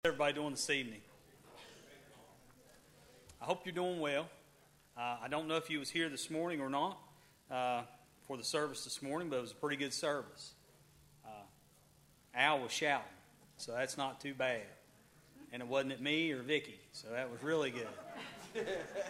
Everybody doing this evening? I hope you're doing well. I don't know if you was here this morning or not for the service this morning, but it was a pretty good service. Al was shouting, so that's not too bad. And it wasn't at me or Vicky, so that was really good.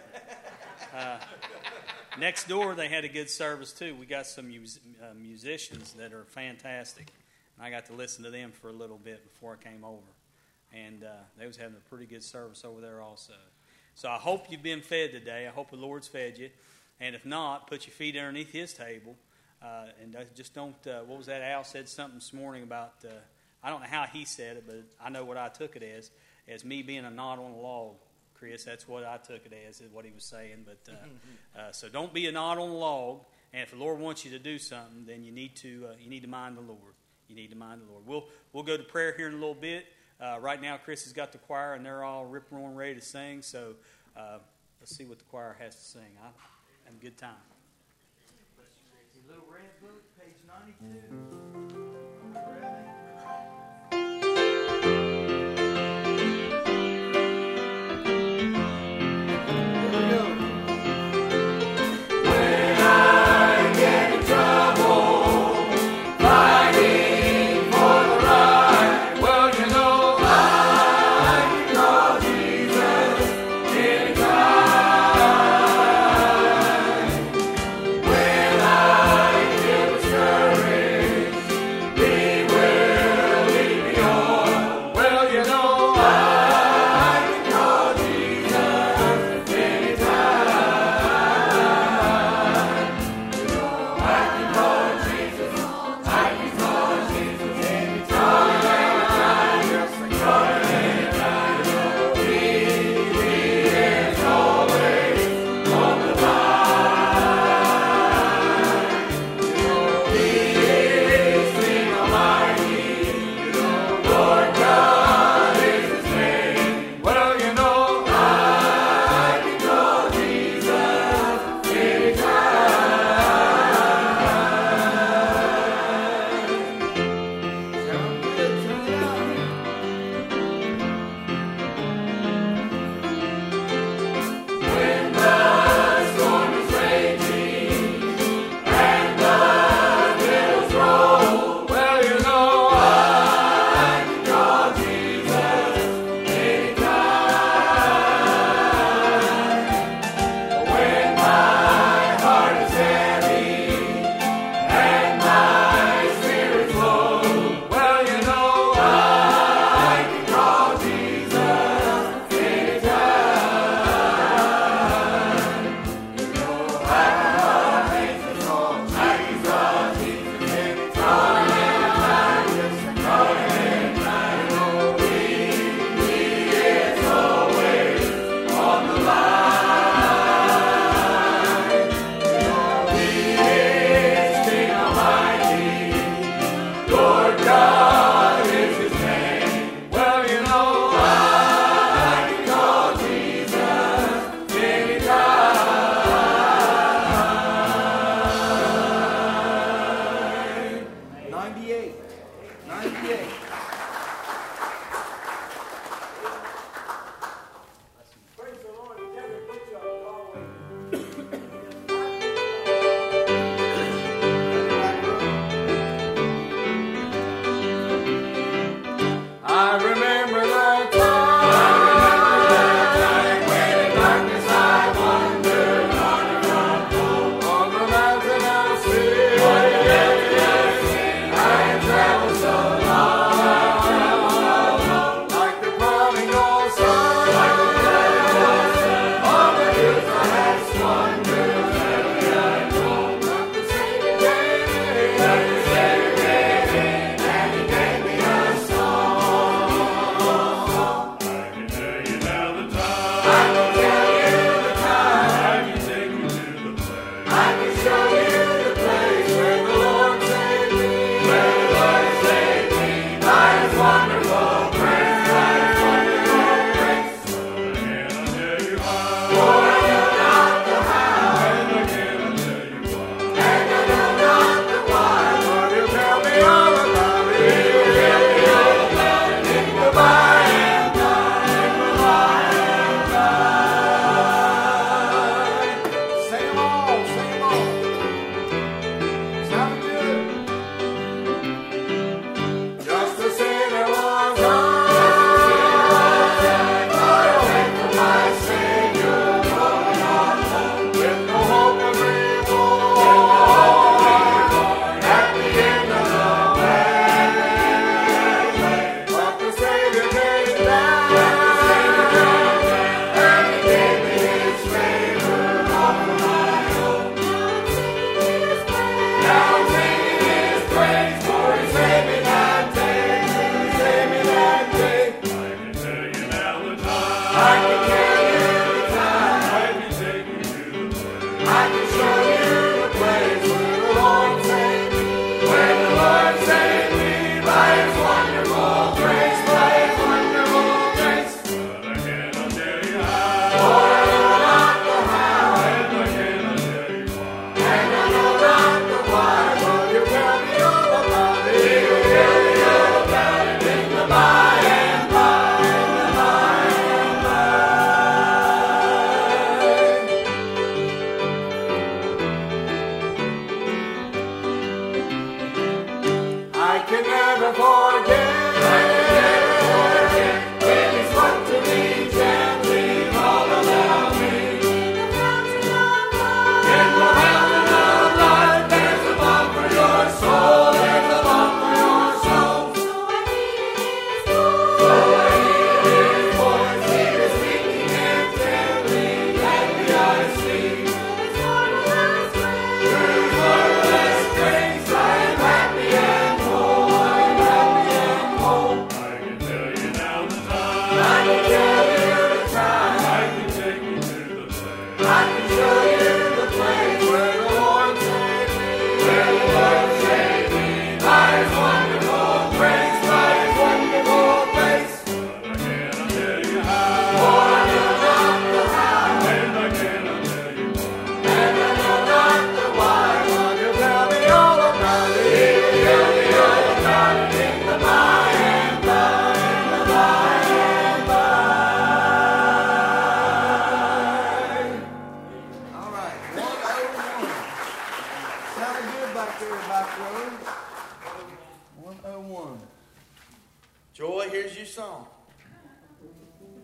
Next door, they had a good service too. We got some musicians that are fantastic. And I got to listen to them for a little bit before I came over. And they was having a pretty good service over there also. So I hope you've been fed today. I hope the Lord's fed you. And if not, put your feet underneath His table. And just don't, what was that? Al said something this morning about, I don't know how he said it, but I know what I took it as me being a knot on a log. Chris, that's what I took it as, is what he was saying. But so don't be a knot on a log. And if the Lord wants you to do something, then you need to mind the Lord. You need to mind the Lord. We'll go to prayer here in a little bit. Right now, Chris has got the choir, and they're all ripping on ready to sing. So let's see what the choir has to sing. Have a good time. Little Red Book, page 92. When I get discouraged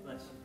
Bless you.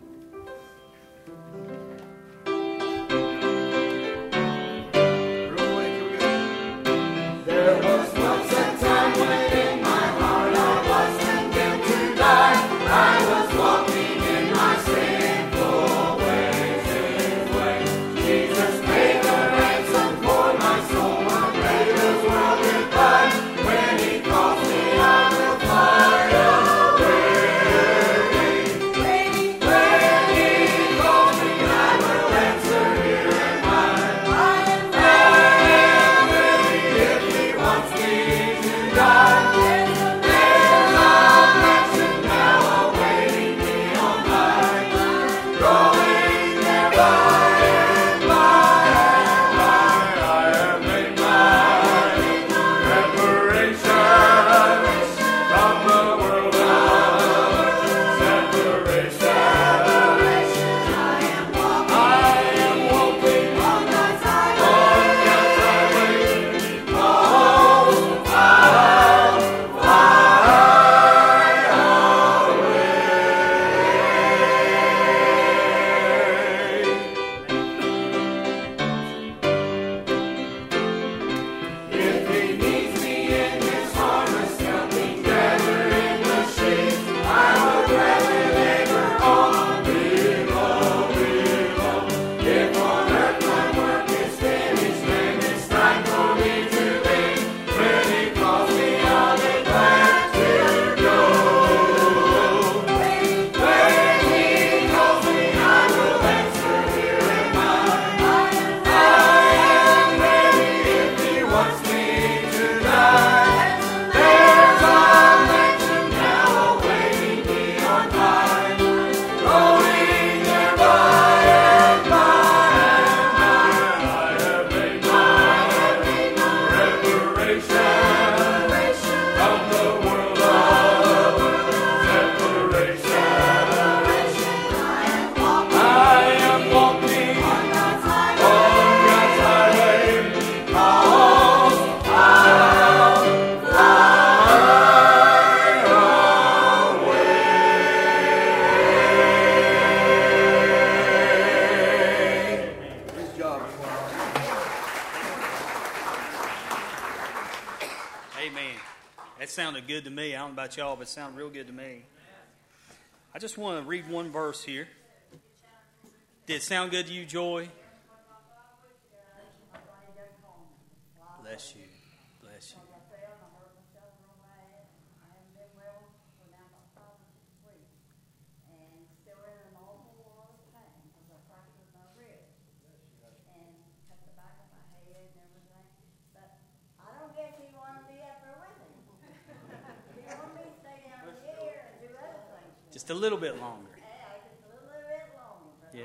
Sounded good to me. I don't know about y'all, but it sounded real good to me. I just want to read one verse here. Did it sound good to you, Joy? Bless you. Bless you. Just a little bit longer. Yeah.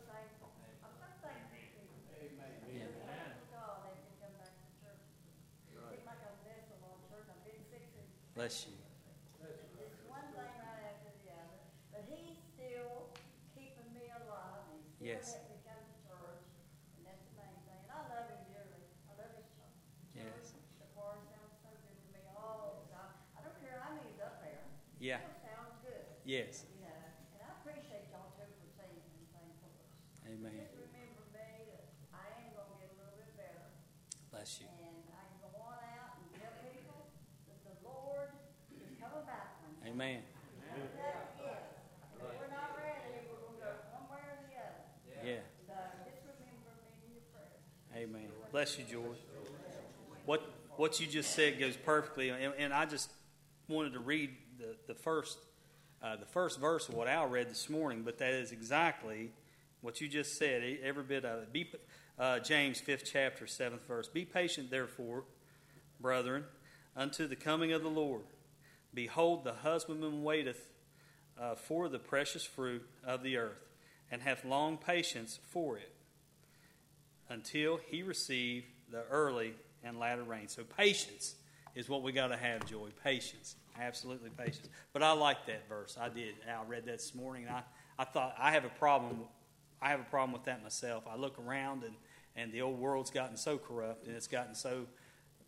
Bless you. It's one thing right after the other, but he's still keeping me alive. He's still letting me come to church, and that's the main thing. And I love him dearly. I love his church. Yes. The choir sounds so good to me all the time. I don't care how many's up there. Yeah. It sounds good. Yes. You know, and I appreciate y'all too for singing and things for us. Amen. Just remember me that I am going to get a little bit better. Bless you. And I can go on out and tell people that the Lord is coming back one day. Amen. Yes. If we're not ready, we're going to go one way or the other. Yeah. So just remember me in your prayers. Amen. Bless you, George. What you just said goes perfectly, and I just wanted to read the first verse of what Al read this morning, but that is exactly what you just said. Every bit of it. James 5th chapter 7th verse. Be patient, therefore, brethren, unto the coming of the Lord. Behold, the husbandman waiteth for the precious fruit of the earth, and hath long patience for it, until he receive the early and latter rain. So patience is what we got to have, Joy. Patience. Absolutely patience. But I like that verse. I did. I read that this morning, and I thought I have a problem. I have a problem with that myself. I look around, and the old world's gotten so corrupt, and it's gotten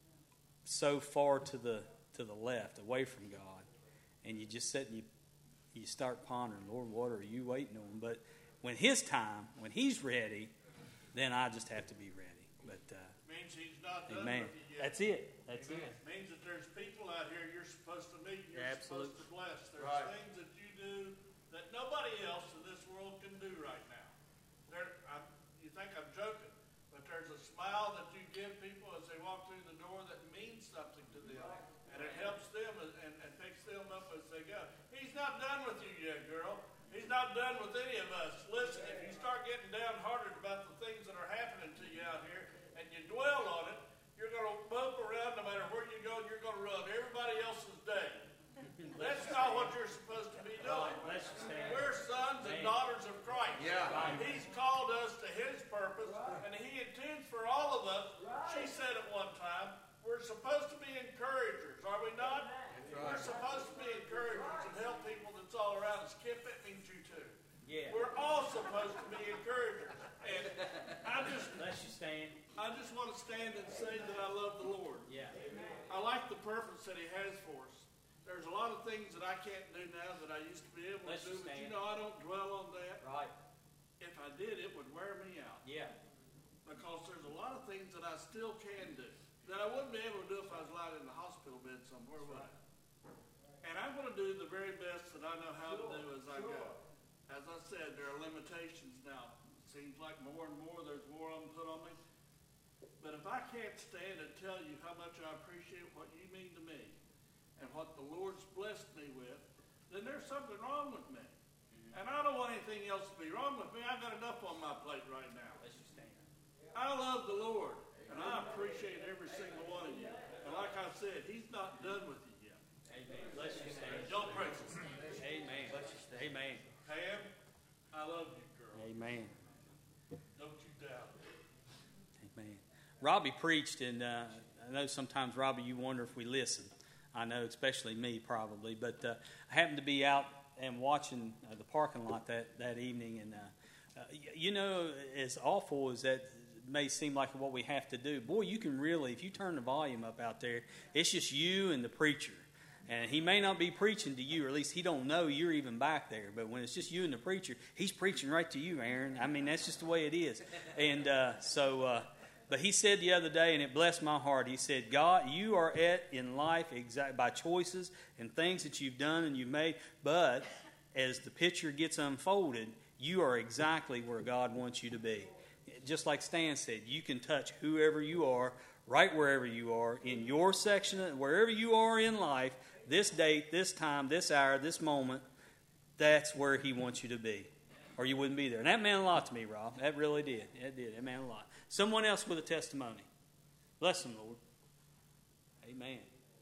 so far to the left, away from God, and you just sit and you start pondering, Lord, what are you waiting on? But when His time, when He's ready, then I just have to be ready. But means He's not done amen. with you yet. That's it. That's it. Means that there's people out here you're supposed to meet, you're Absolutely. supposed to bless. There's Right. things that you do that nobody else in this world can do right now. You think I'm joking, but there's a smile that you give people as they walk through the door that means something to them. And it helps them and picks them up as they go. He's not done with you yet, girl. He's not done with any of us. Listen, if you start getting downhearted about the things that are happening to you out here and you dwell on it, you're going to bump around no matter where you go, you're going to ruin everybody else's day. That's not what you're supposed to be doing. We're sons and daughters of Christ. Yeah. He's called us to His purpose, and He intends for all of us. She said at one time, we're supposed to be encouragers, are we not? We're supposed to be encouragers and help people that's all around us. Kip, it means you too. Yeah. We're all supposed to be encouragers. And I just want to stand and say that I love the Lord. Yeah. I like the purpose that He has for us. There's a lot of things that I can't do now that I used to be able to do, but you know, I don't dwell on that. Right. If I did, it would wear me out. Yeah. Because there's a lot of things that I still can do that I wouldn't be able to do if I was lying in the hospital bed somewhere, would I? And I'm going to do the very best that I know how to do as I go. As I said, there are limitations now. It seems like more and more there's more of them put on me. But if I can't stand and tell you how much I appreciate what you mean to me and what the Lord's blessed me with, then there's something wrong with me. And I don't want anything else to be wrong with me. I've got enough on my plate right now. I love the Lord, and I appreciate every single one of you. And like I said, He's not done with you yet. Amen. Bless you, Stan. Don't break it. Amen. Amen. Pam, I love you, girl. Amen. Don't you doubt it. Amen. Robbie preached, and I know sometimes, Robbie, you wonder if we listen. I know, especially me, probably. But I happened to be out and watching the parking lot that evening, and you know, as awful as that may seem like what we have to do, boy, you can really, if you turn the volume up out there, it's just you and the preacher. And he may not be preaching to you, or at least he don't know you're even back there. But when it's just you and the preacher, he's preaching right to you, Aaron. I mean, that's just the way it is. And but he said the other day, and it blessed my heart, he said, God, you are in life by choices and things that you've done and you've made, but as the picture gets unfolded, you are exactly where God wants you to be. Just like Stan said, you can touch whoever you are, right wherever you are, in your section, wherever you are in life, this date, this time, this hour, this moment, that's where He wants you to be. Or you wouldn't be there. And that meant a lot to me, Rob. That really did. It did. It meant a lot. Someone else with a testimony. Bless them, Lord. Amen.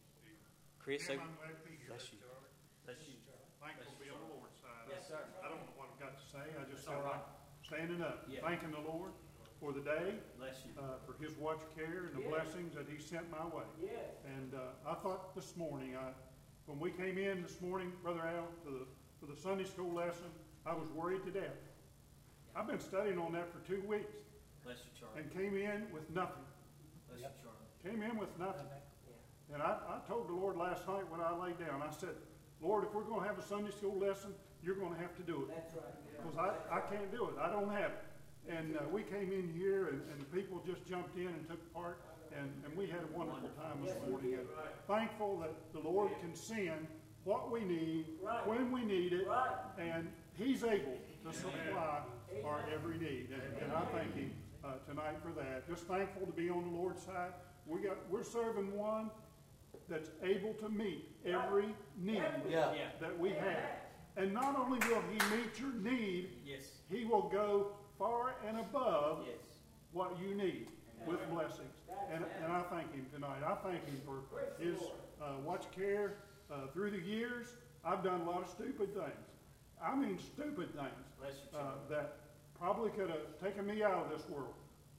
Chris, Jim, I'm glad to be here. bless you. Bless you. Thankful to be on the Lord's side. Yes, sir. I don't know what I've got to say. I just It's all felt right. like standing up, Yeah. thanking the Lord for the day, Bless you. for His watch care and the blessings that He sent my way. And I thought this morning, when we came in this morning, Brother Al, for the Sunday school lesson, I was worried to death. I've been studying on that for 2 weeks Bless you, Charlie. and came in with nothing. Bless you, Charlie. Came in with nothing. And I told the Lord last night when I laid down, I said, Lord, if we're going to have a Sunday school lesson, you're going to have to do it. That's right. Because I can't do it. I don't have it. And we came in here, and people just jumped in and took part, and we had a wonderful time this morning. And thankful that the Lord can send what we need, when we need it, and He's able to supply our every need. And I thank Him tonight for that. Just thankful to be on the Lord's side. We're serving one that's able to meet every need that we have. And not only will He meet your need, He will go far and above what you need with blessings. And I thank Him tonight. I thank Him for His watch care through the years. I've done a lot of stupid things. I mean stupid things that probably could have taken me out of this world.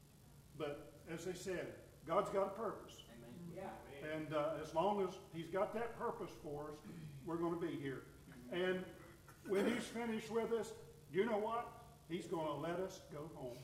But as they said, God's got a purpose. And as long as He's got that purpose for us, we're going to be here. And when He's finished with us, you know what? He's going to let us go home.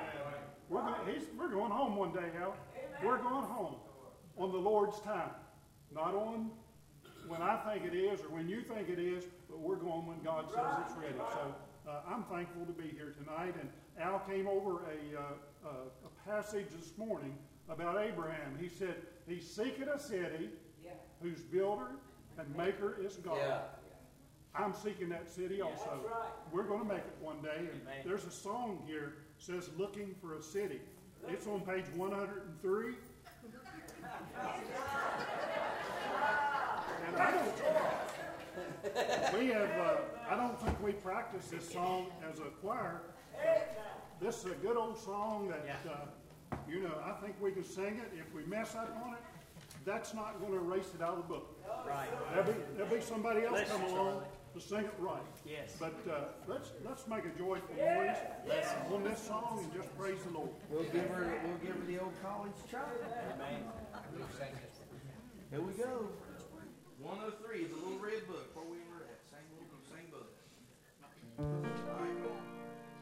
We're going home one day, Al. We're going home on the Lord's time. Not on when I think it is or when you think it is, but we're going when God says it's ready. So I'm thankful to be here tonight. And Al came over a passage this morning about Abraham. He said, he's seeking a city whose builder and maker is God. Yeah. I'm seeking that city also. That's right. We're going to make it one day. And there's a song here that says, Looking for a City. It's on page 103. And I don't think we practice this song as a choir. This is a good old song that, I think we can sing it. If we mess up on it, that's not going to erase it out of the book. Right. There'll be somebody else come along to sing it right. Yes. But let's make a joyful noise on this song and just praise the Lord. We'll give her the old college try. Amen. Here we go. 103 is a little red book where we were at. Same book. All right, go on.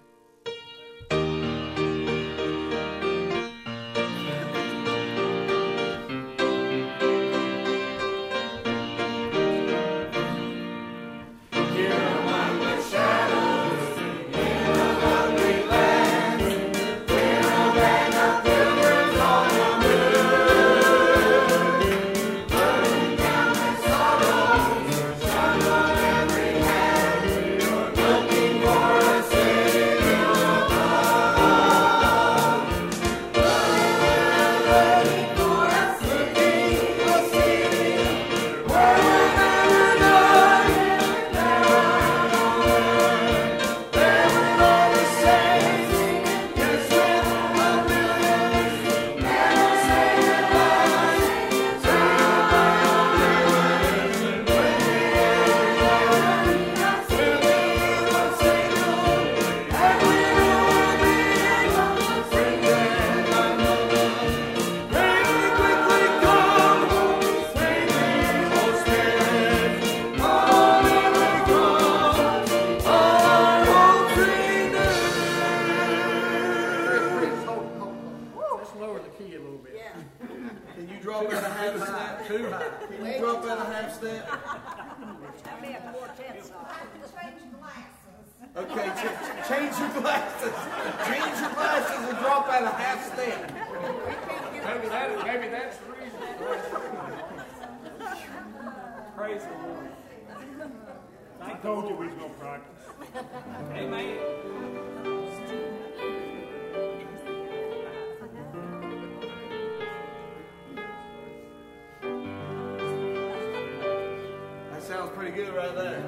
Sounds pretty good right there.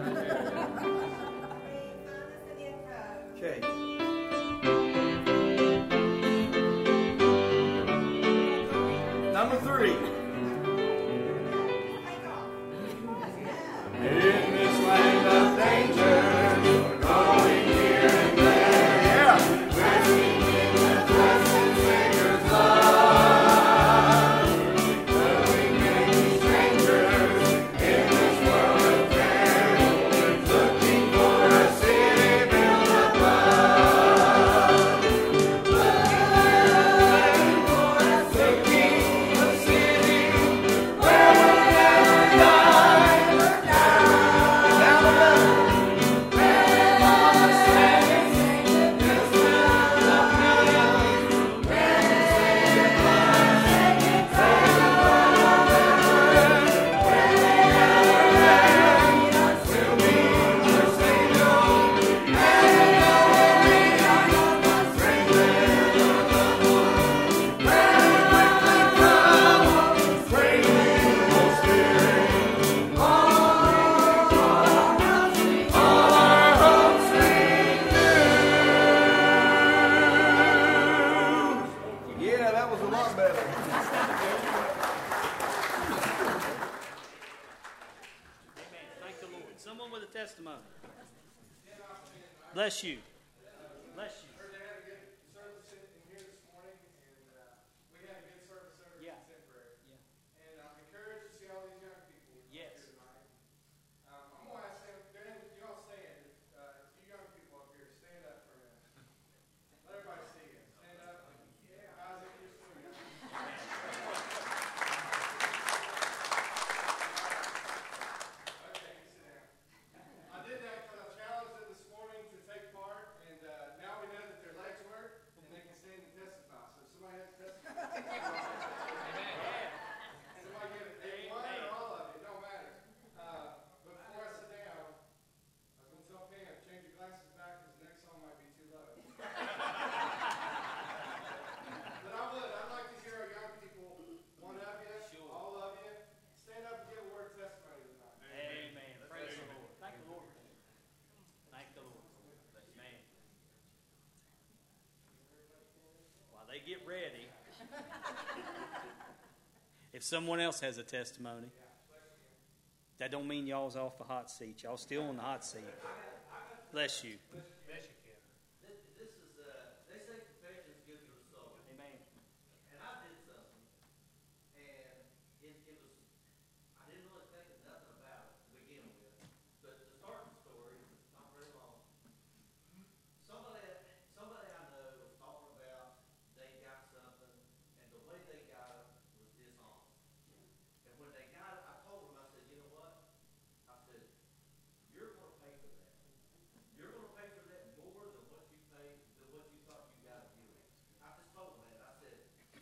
Okay. Number 3. In this land of danger, we're going here and there. Yeah. Resting in the blessed Savior's love. Knowing many strangers in this world of care. Looking for a city built above. Looking for a city where we'll never die. Down the where all the saints just fill the millions. When they say goodbye, say goodbye. When they never land, we'll meet the Savior, and know we'll meet our friends there. Very quickly come, praying Holy Spirit. All our hopes renewed. Yeah, that was a lot better. Amen. Thank the Lord. Someone with a testimony. Bless you. Bless you. Heard they had a good service in here this morning, and we had a good service over in Contemporary. Yeah. And I'm encouraged to see all these young people Yes. here tonight. I'm going to ask them, go ahead, you all stand. You young people up here, stand up for a minute. Let everybody see you. Stand up. Isaac, you're sweet. get ready. If someone else has a testimony, that don't mean y'all's off the hot seat. Y'all still on the hot seat. Bless you. This is, they say confession is good for the soul. Amen. And I did something, and it was, I didn't really think of nothing about it to begin with. But the starting story is not very long. Somebody I know was talking about they got something, and the way they got it was dishonest. And when they got it, I told them, I said, you know what? I said, you're going to pay for that. You're going to pay for that more than what you paid, than what you thought you got to do. I just told them that. I said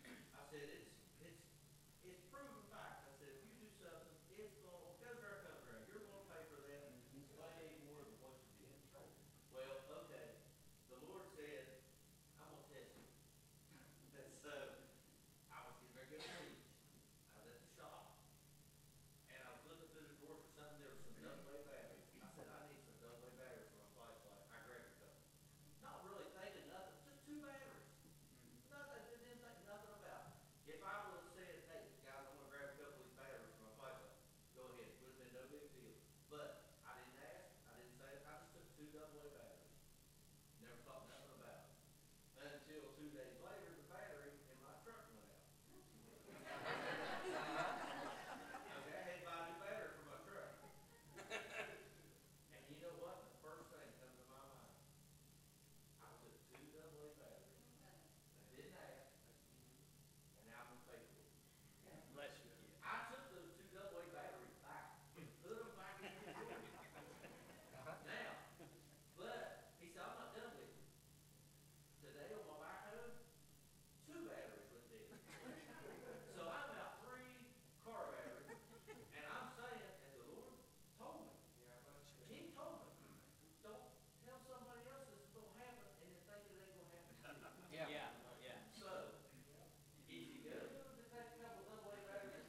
it's proven fact. I said if you do something, it's going to come there. You're going to pay for that way more than what you did. Well, okay. The Lord said, I'm going to test you. And so I was getting ready to preach. I was at the shop. And I was looking through the drawer for something. There was some double-A batteries. I said, I need some double-A batteries for my flashlight. I grabbed a couple. Not really thinking nothing. Just 2 batteries. Nothing. Didn't think nothing about it. If I would have said, hey, guys, I'm going to grab a couple of these batteries for my flashlight, go ahead. It would have been no big deal. But I didn't ask. I didn't say it. I just took 2 double-A batteries. Never thought nothing about it. Until 2 days later, the battery in my truck went out. Okay, I had to buy a new battery for my truck. And you know what? The first thing that comes to my mind, I took 2 double-A batteries. I didn't ask, and now I'm going to pay for it. Bless you. I took those 2 double-A batteries back and put them back in the drawer. Now, but he said, I'm not done with you. Today on my back home, 2 batteries went dead. So I'm out 3 car batteries, and I'm saying, and the Lord told me, He told me, don't tell somebody else this is going to happen and then think it ain't going to happen. Yeah. So, if you go to take a couple double-A batteries,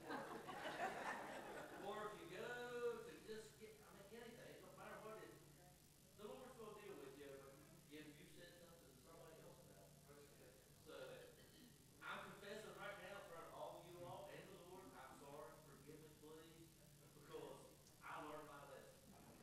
or if you go to just get, I mean, anything, it don't matter what it is, the Lord's going to deal with you if you said something to somebody else about it. So, I'm confessing right now in front of all of you all and the Lord, I'm sorry, forgive me please, because I learned my lesson.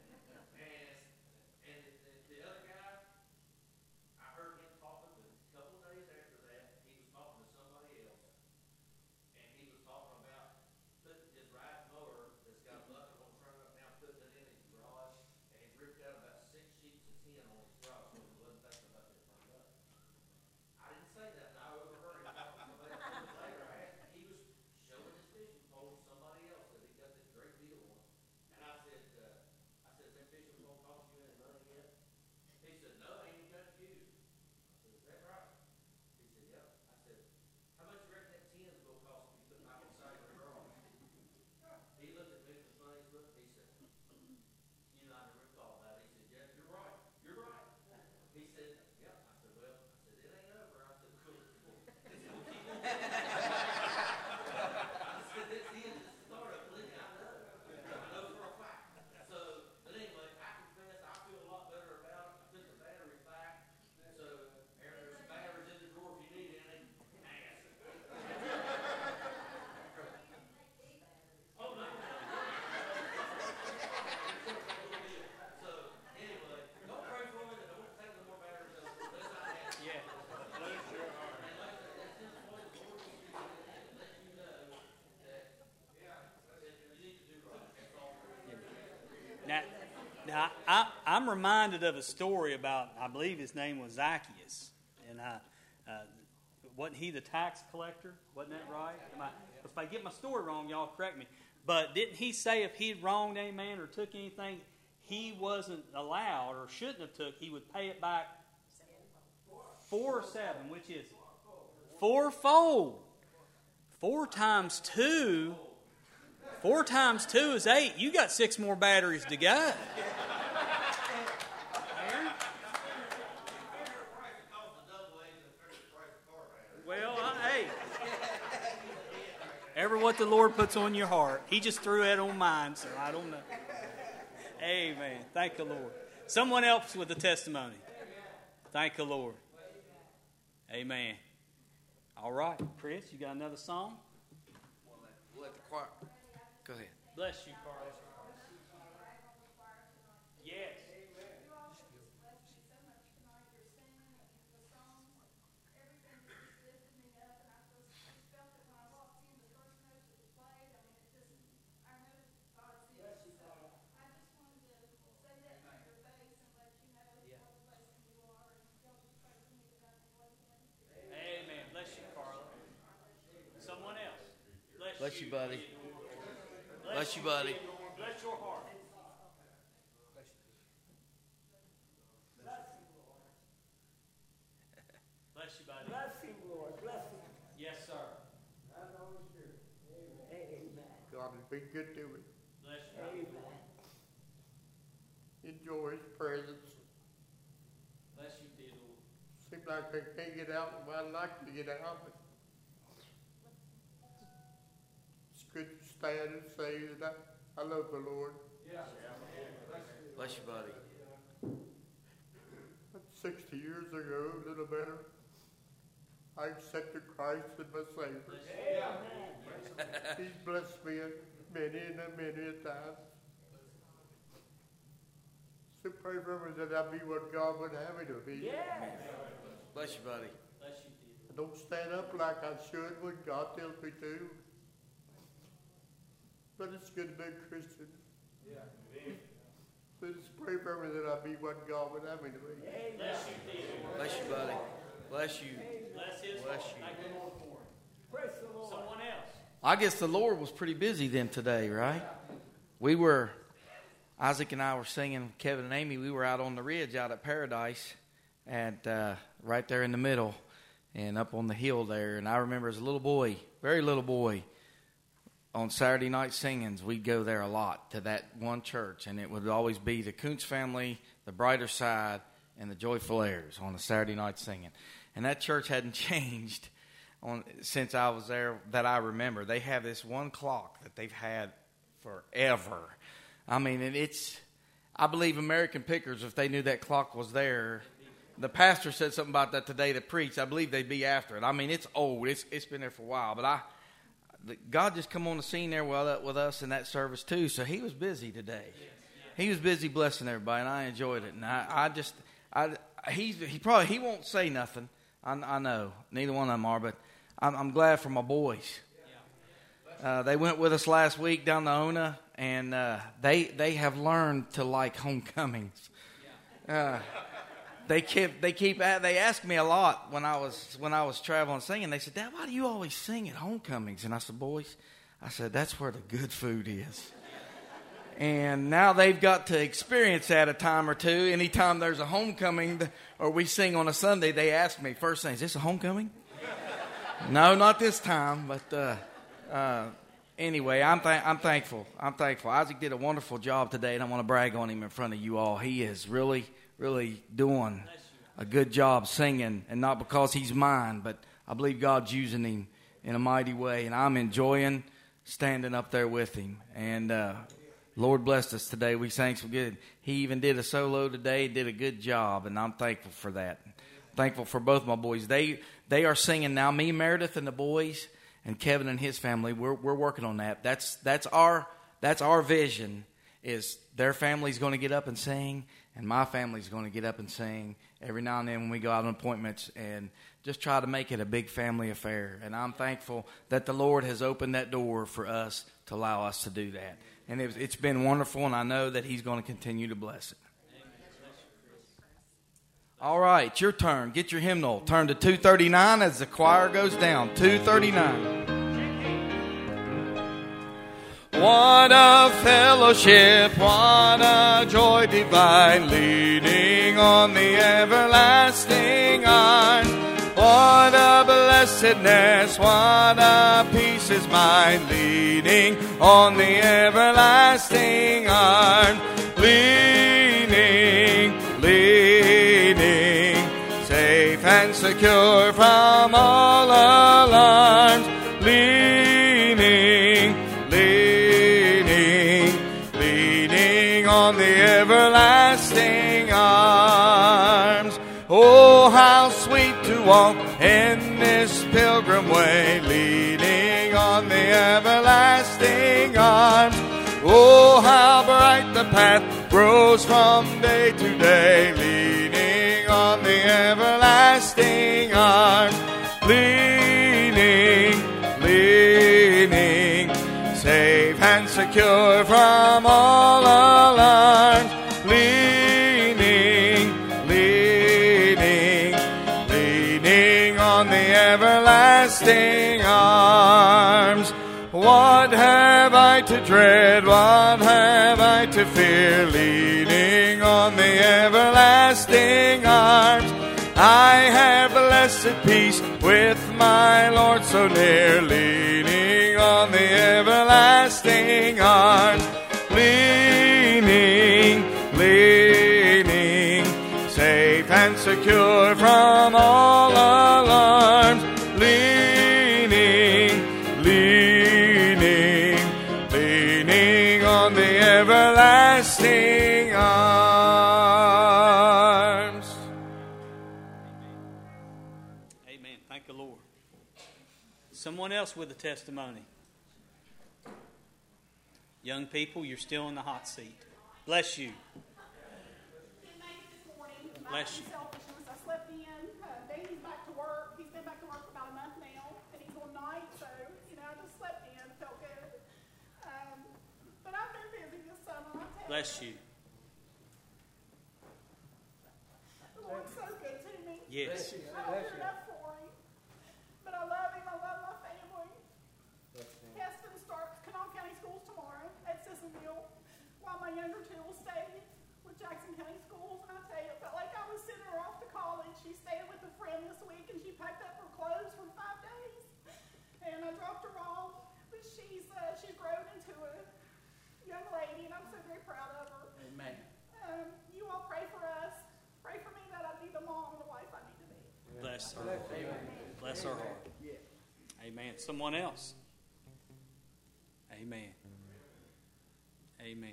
And the other guy, I heard him talking, but a couple of days after that, he was talking to somebody else. And he was talking about putting his riding mower that's got a bucket on front of it now, putting it in his garage, and he ripped out about 6 sheets of tin on his garage when he wasn't thinking about that front bucket. I didn't say that, and I overheard him talking to somebody else later. He was showing his fishing pole to somebody else that he got this great deal on. And I said, is that fishing pole cost you any money yet? He said, no, I ain't even got it used. I said, is that right? He said, yep. I said, how much you reckon that tin's gonna cost if you put it out inside your garage? He looked at me with a funny look. He said, you know, I never thought about it. He said, yeah, you're right. You're right. He said, yep. I said, well, it ain't over. I said, cool. He said, we'll keep on going. I said, this is the start of it. I know. I know for a fact. So, but anyway, I confess, I feel a lot better about it. I took the batteries back. So, there's some batteries in the drawer if you need any. Ask. Oh, no. So, anyway, don't pray for me that I won't take no more batteries out unless I have to. Yeah. Bless your heart. And like I said, that's just the way the Lord is speaking and let you know that, that you need to do right. That's all. Now I'm reminded of a story about, I believe his name was Zacchaeus, and wasn't he the tax collector? Wasn't that right? If I get my story wrong, y'all correct me. But didn't he say if he'd wronged any man or took anything he wasn't allowed or shouldn't have took, he would pay it back 4 or 7, which is fourfold. 4 times 2. 4 times 2 is 8. You got 6 more batteries to go. Well, hey. Ever what the Lord puts on your heart. He just threw it on mine, so I don't know. Amen. Thank the Lord. Someone else with a testimony. Thank the Lord. Amen. All right, Chris, you got another song? We'll let the choir. Go ahead. Bless you, Carlos. Yes. Amen. Bless you, Carla. Someone else. Bless you, buddy. Bless you, buddy. Bless your heart. Bless you, buddy. Bless him, Lord. Bless him. Yes, sir. Amen. God has been good to me. Bless you. Amen. Enjoy His presence. Bless you, dear Lord. Seems like I can't get out the way I'd like to get out, but it's good to stand and say that I love the Lord. Bless you, buddy. 60 years ago, a little better, I accepted Christ as my Savior. He's blessed me many and many a time. So pray for me that I be what God would have me to be. Yes. Bless you, buddy. Bless you, dear. I don't stand up like I should when God tells me to. But it's good to be a Christian. So just pray for me that I be what God would have me to be. Bless you, dear. Bless you, buddy. Bless you. Bless his Bless heart. you. Thank the Lord for it. Praise the Lord. Someone else. I guess the Lord was pretty busy then today, right? Isaac and I were singing, Kevin and Amy, we were out on the ridge out at Paradise, and right there in the middle and up on the hill there. And I remember as a little boy, very little boy, on Saturday night singings, we'd go there a lot to that one church, and it would always be the Kuntz family, the Brighter Side, and the Joyful Airs on the Saturday night singing. And that church hadn't changed since I was there that I remember. They have this one clock that they've had forever. I mean, I believe American Pickers, if they knew that clock was there, the pastor said something about that today to preach. I believe they'd be after it. I mean, it's old. It's been there for a while. But God just come on the scene there with us in that service too. So He was busy today. He was busy blessing everybody, and I enjoyed it. And he won't say nothing. I know neither one of them are, but I'm glad for my boys. They went with us last week down to Ona, and they have learned to like homecomings. They asked me a lot when I was traveling singing. They said, "Dad, why do you always sing at homecomings?" And I said, "Boys," I said, "that's where the good food is." And now they've got to experience that a time or two. Anytime there's a homecoming or we sing on a Sunday, they ask me first thing, "Is this a homecoming?" No, not this time. But anyway, I'm thankful. I'm thankful. Isaac did a wonderful job today, and I want to brag on him in front of you all. He is really doing a good job singing, and not because he's mine, but I believe God's using him in a mighty way, and I'm enjoying standing up there with him. And Lord blessed us today. We sang so good. He even did a solo today, did a good job, and I'm thankful for that. Thankful for both my boys. They are singing now. Me, Meredith, and the boys, and Kevin and his family. We're working on that. That's our vision. Is their family's going to get up and sing, and my family's going to get up and sing every now and then when we go out on appointments, and just try to make it a big family affair. And I'm thankful that the Lord has opened that door for us to allow us to do that. And it's been wonderful, and I know that He's going to continue to bless it. All right, your turn. Get your hymnal. Turn to 239 as the choir goes down. 239. What a fellowship, what a joy divine, leaning on the everlasting arm. What a blessedness, what a peace is mine, leaning on the everlasting arm. Leaning, safe and secure from all alarms. Leaning on the everlasting arms. Oh, how sweet to walk in this pilgrim way, leaning on the everlasting arms. Oh, how bright the path grows from day to day, leaning on the everlasting arms. Leaning, leaning, safe and secure from all alarms. Leaning, leaning, leaning on the everlasting arms. What have I to dread? What have I to fear? Leaning on the everlasting arms. I have blessed peace with my Lord so near. Leaning on the everlasting arms. Leaning, leaning, safe and secure from all alarms. Leaning, leaning, leaning on the everlasting arms. Amen. Thank the Lord. Someone else with a testimony. Young people, you're still in the hot seat. Bless you. Bless you. Selfishness. I slept in. Danny's back to work. He's been back to work for about a month now, and he's on night, so I just slept in. Felt good. But I've been busy this summer. I tell Bless you. The Lord's so good to me. Yes. I don't do enough for him, but I love him. I love my family. Heston starts Kanawha County Schools tomorrow at Sissonville, while my younger two will stay with Jackson County Schools. And I tell you, it felt like I was sending her off to college. She stayed with a friend this week, and she packed up her clothes for 5 days. And I dropped her off, but she's grown into a young lady, and I'm so very proud of her. Amen. You all pray for us. Pray for me that I be the mom and the wife I need to be. Bless her. Bless her heart. Amen. Someone else. Amen. Amen.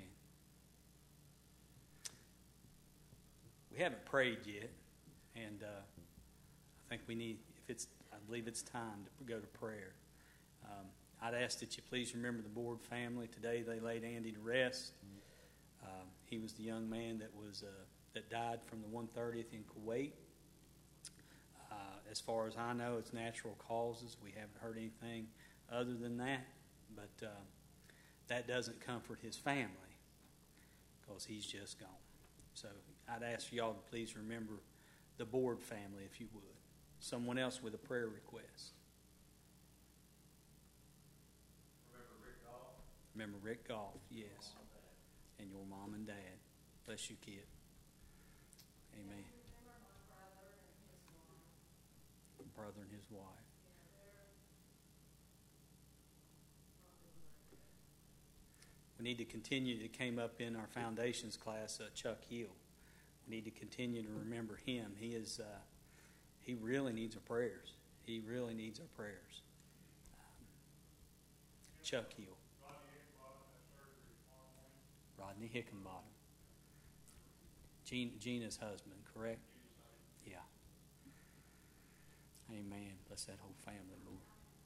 We haven't prayed yet, and I think we need. I believe it's time to go to prayer. I'd ask that you please remember the Board family today. They laid Andy to rest. He was the young man that died from the 130th in Kuwait. As far as I know, it's natural causes. We haven't heard anything other than that, but that doesn't comfort his family because he's just gone. So I'd ask y'all to please remember the Board family, if you would. Someone else with a prayer request. Remember Rick Goff, yes. And your mom and dad. Bless you, kid. Amen. Brother and his wife. We need to continue. It came up in our foundations class, Chuck Hill. We need to continue to remember him. He really needs our prayers. He really needs our prayers. Chuck Hill. Rodney Hickenbottom. Gina's husband, correct? Yeah. Amen. Bless that whole family, Lord.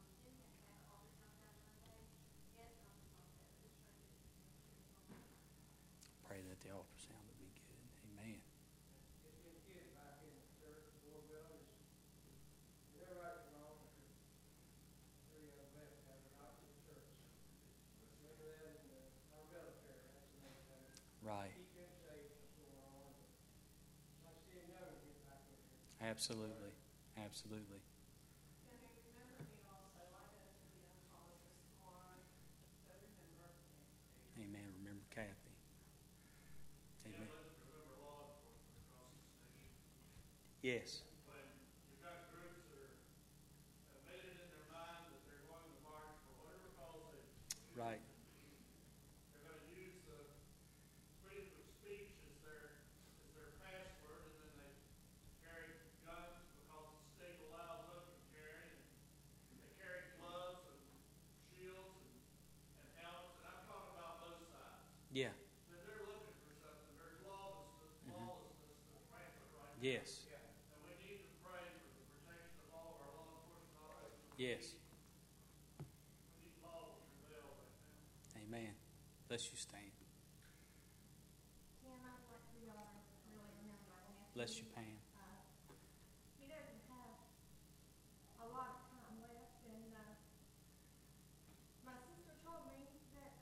Pray that the ultrasound will be good. Amen. Right. Absolutely. Absolutely. Amen. Remember Kathy. Amen. Yes. You've got groups that have made it in their mind that they're going to march for whatever cause they choose. Right. They're going to use the freedom of speech as their password, and then they carry guns because the state allows them to carry, and they carry gloves and shields and helmets, and I'm talking about both sides. Yeah. That they're looking for something. There's lawlessness that's rampant right now. Yes. And we need to pray for the protection of all of our law enforcement Yes. Amen. Bless you, Stan. Bless you, Pam. He doesn't have a lot of time left, and my sister told me that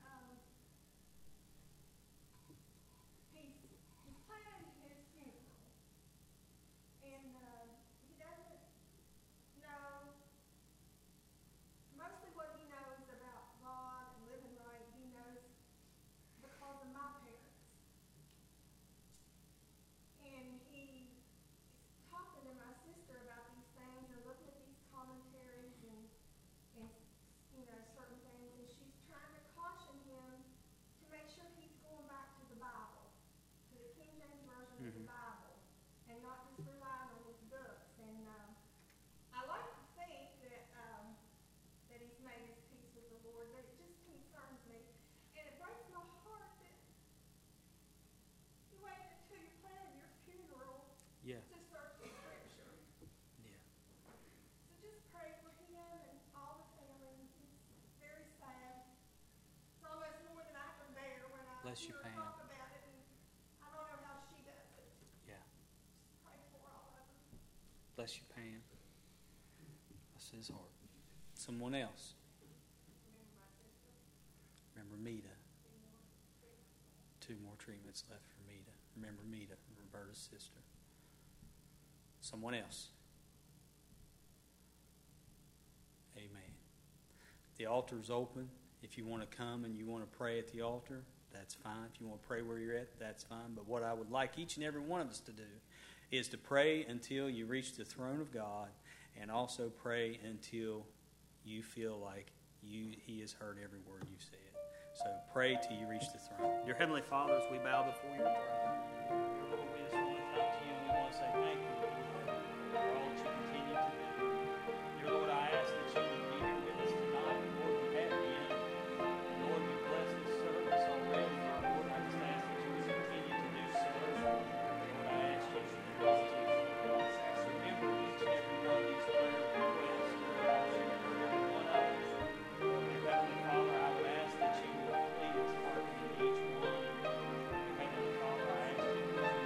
he's planning his funeral, and he doesn't know. Mostly what he knows about God and living right, he knows because of my parents. And he is talking to my sister about these things and looking at these commentaries and you know, certain things, and she's trying to caution him to make sure he's going back to the Bible, to the King James Version of the Bible, and not just relying on his books. And I like to think that that he's made his peace with the Lord, but it just concerns me. And it breaks my heart that you waited until you planned your funeral Yeah. to search the scripture. Yeah. So just pray for him and all the family. It's very sad. It's almost more than I can bear when I Bless you, hear her Pam. talk about it, and I don't know how she does it. Yeah. Just pray for all of them. Bless you, Pam. Bless his heart. Someone else. Remember Mita. 2 more treatments left for Mita. Remember Mita, Roberta's sister. Someone else. Amen. The altar's open. If you want to come and you want to pray at the altar, that's fine. If you want to pray where you're at, that's fine. But what I would like each and every one of us to do is to pray until you reach the throne of God, and also pray until you feel like He has heard every word you said. So pray till you reach the throne. Dear Heavenly Father, as we bow before your throne, Lord, we just want to come to you and we want to say thank you, Lord, for all that you continue to do. Dear Lord, I ask that you would be here with us tonight. Lord, we have been. And Lord, we bless this service already. Lord, I just ask that you would continue to do so. Lord, I ask you to remember each and every one of these prayer requests. Lord, I ask you to remember each and every one of them. Dear Heavenly Father, I would ask that you would please hearken to each one. Dear Heavenly Father, I ask you to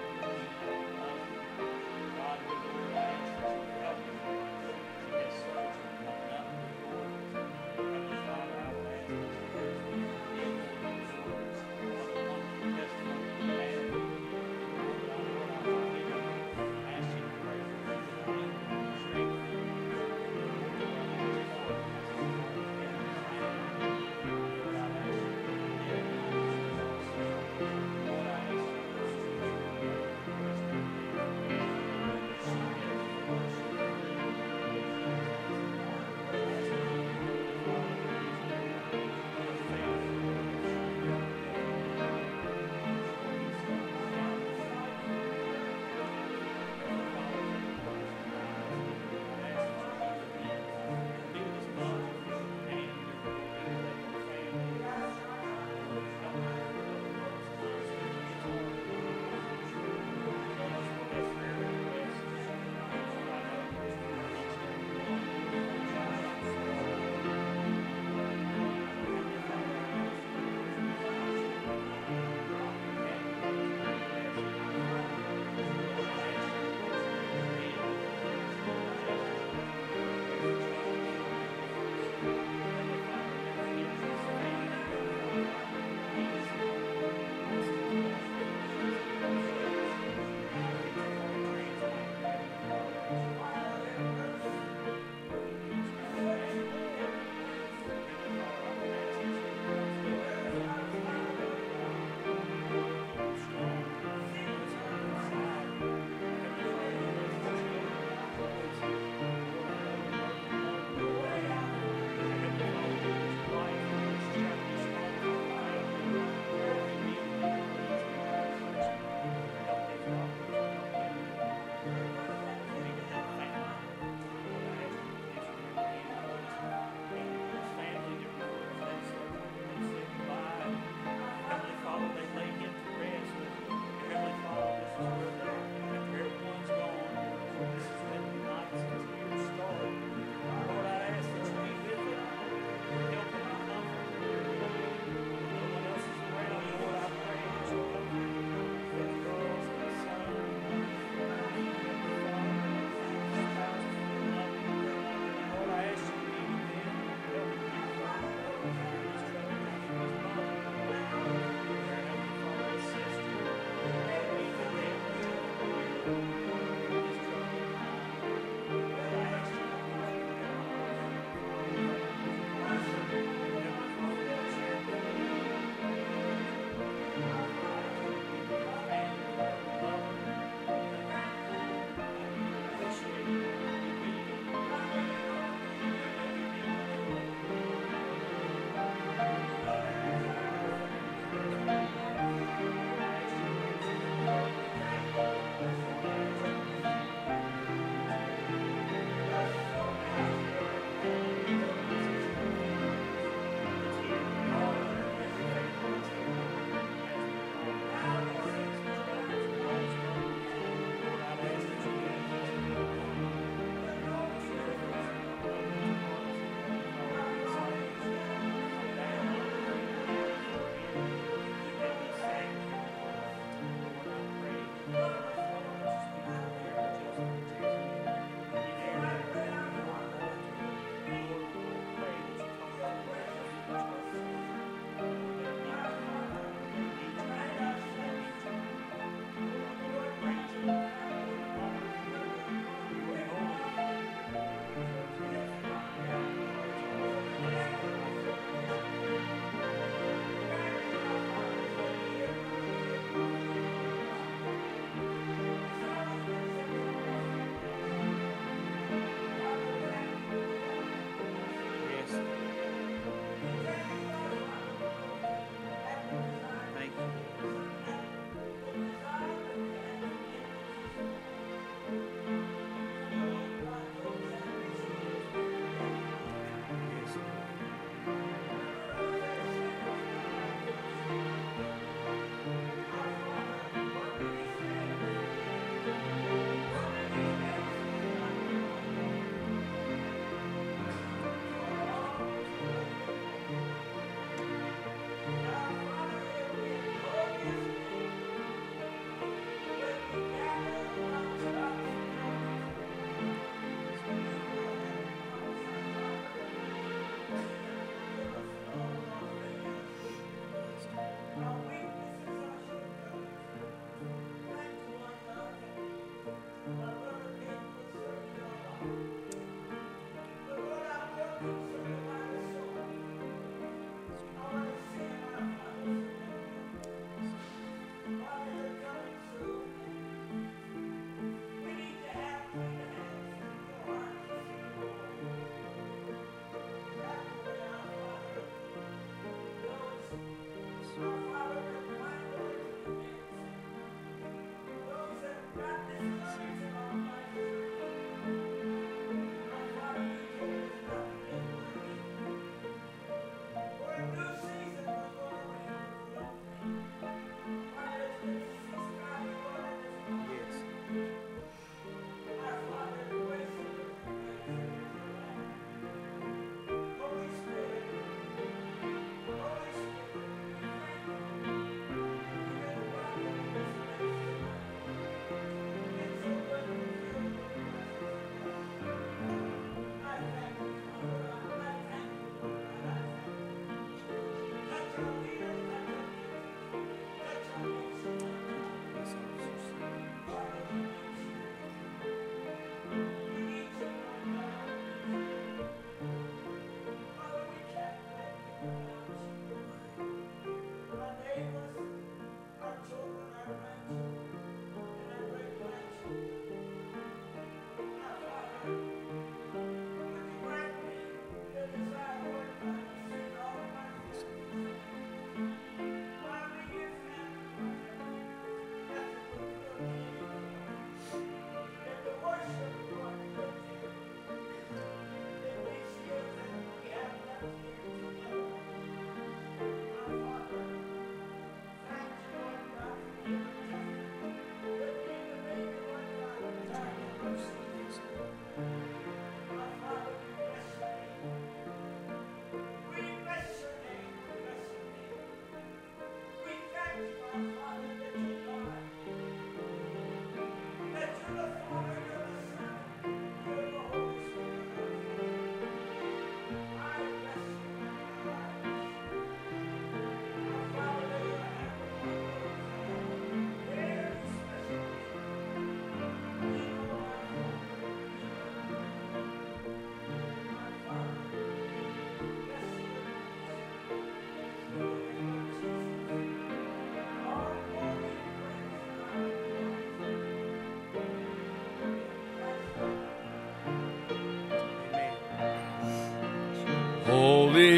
Holy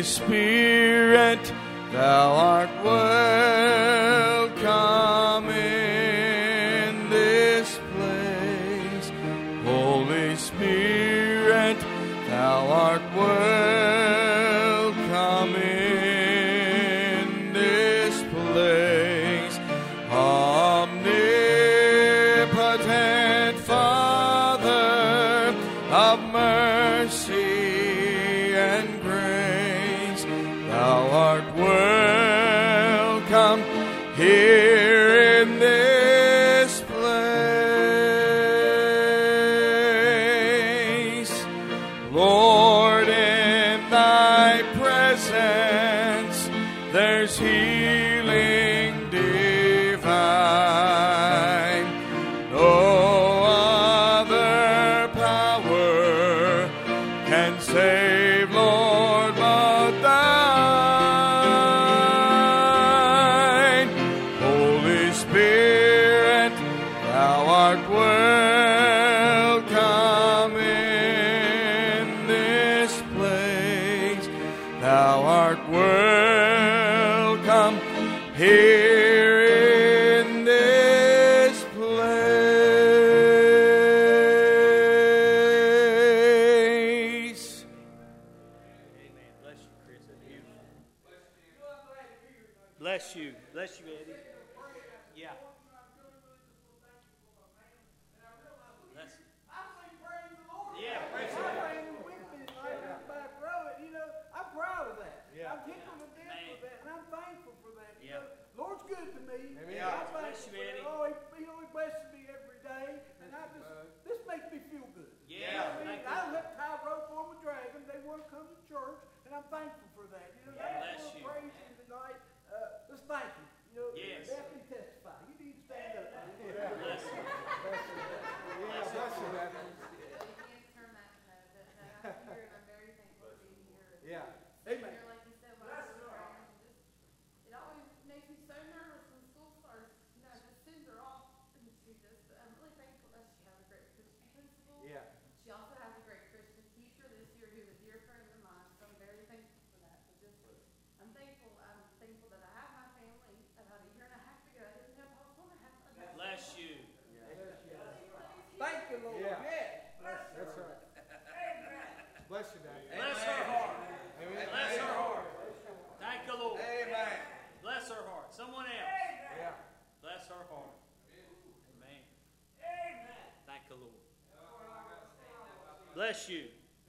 Spirit, thou art welcome in this place. Holy Spirit, thou art welcome in this place. Omnipotent Father of mercy and grace, thou art welcome here in this place. Lord, in thy presence there's healing divine. No other power can save, Lord, but thine. Holy Spirit, thou art welcome in this place. Thou art welcome here in this place. Amen. Bless you, Chris. That's beautiful. Bless you. Bless you, Eddie. Yeah. Bless you. Yeah, praise the Lord. I'm proud of that. Yeah. I'm tickled to death Man. for that, and I'm thankful for that. Yeah. Lord's good to me. Yeah. I'm Bless thankful you, for that. Eddie. Oh, he blesses me every day, and this makes me feel good. Yeah, I mean, thank you. I let Ty Road form a dragon. They want to come to church, and I'm thankful for that. Bless That's you. praise him tonight. Let's thank him. Yes. Definitely testify. You need to stand up. Bless you. Bless you, Dad. Bless her heart. Amen. Bless her heart. Thank the Lord. Amen. Bless her heart. Someone else. Yeah. Bless her heart. Amen. Thank the Lord. Bless you.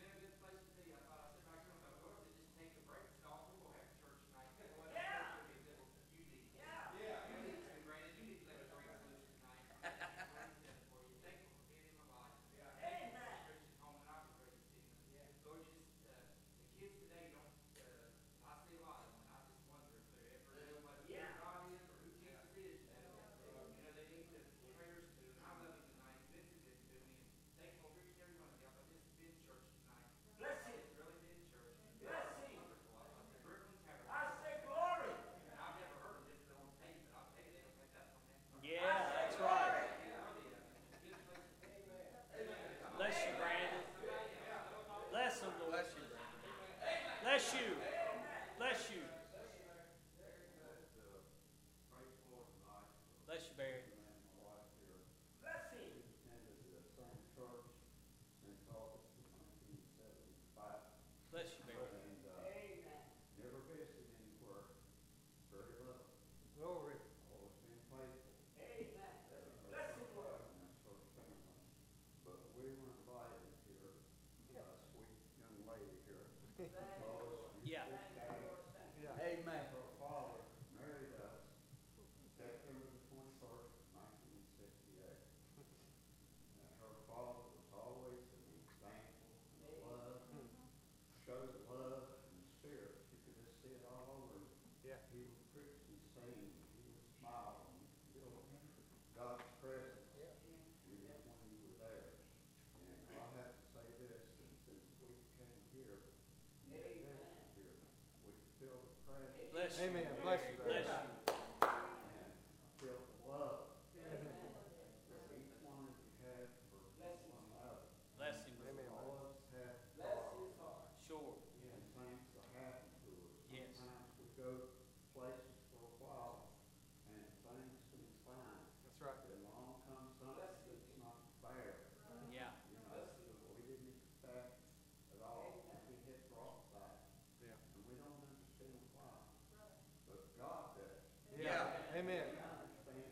Yeah, that's right. Bless you, Brandon. Bless them, Lord. Bless you. Bless you. Bless you, Barry. Bless you, Barry. Never visited anywhere. Very low. Glory. Always been faithful. That's our family. But we were invited here, sweet young lady here. Yeah. Amen. Her father married us September the 21st, 1968. And her father was always an example of love, showed love and spirit. You could just see it all over him. Yeah. He would preach and sing, he would smile and feel God's presence even when you were there. And I have to say this, that since we came here, we could feel the presence. Bless you. Amen. Bless you, Bless Brother. you. And feel the love that each one of you have for one another. Bless him. Amen. All of us have sorrow Sure. and things that happen to us. Yes. Sometimes we go places for a while and things seem fine. That's right. Then along comes something that's not fair. Yeah. You know, that we didn't expect at all to be hit brought back. Yeah. And we don't understand why. But God does. Yeah. Amen. We understand.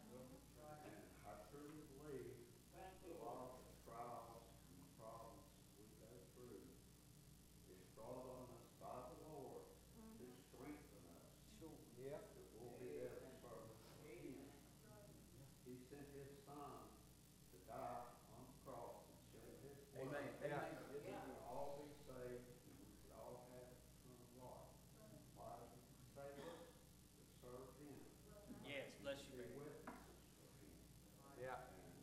And I truly believe a lot of the trials and problems we go through is brought on us by the Lord to strengthen us. Sure. Yeah. That we'll be there to serve Him. He sent His Son to die on the cross and shed His blood. Amen. Yeah. That we could all be saved and we could all have eternal life. Why did He save us? To serve Him. Yes. Bless To you, be Barry. witnesses for Him. Yeah. And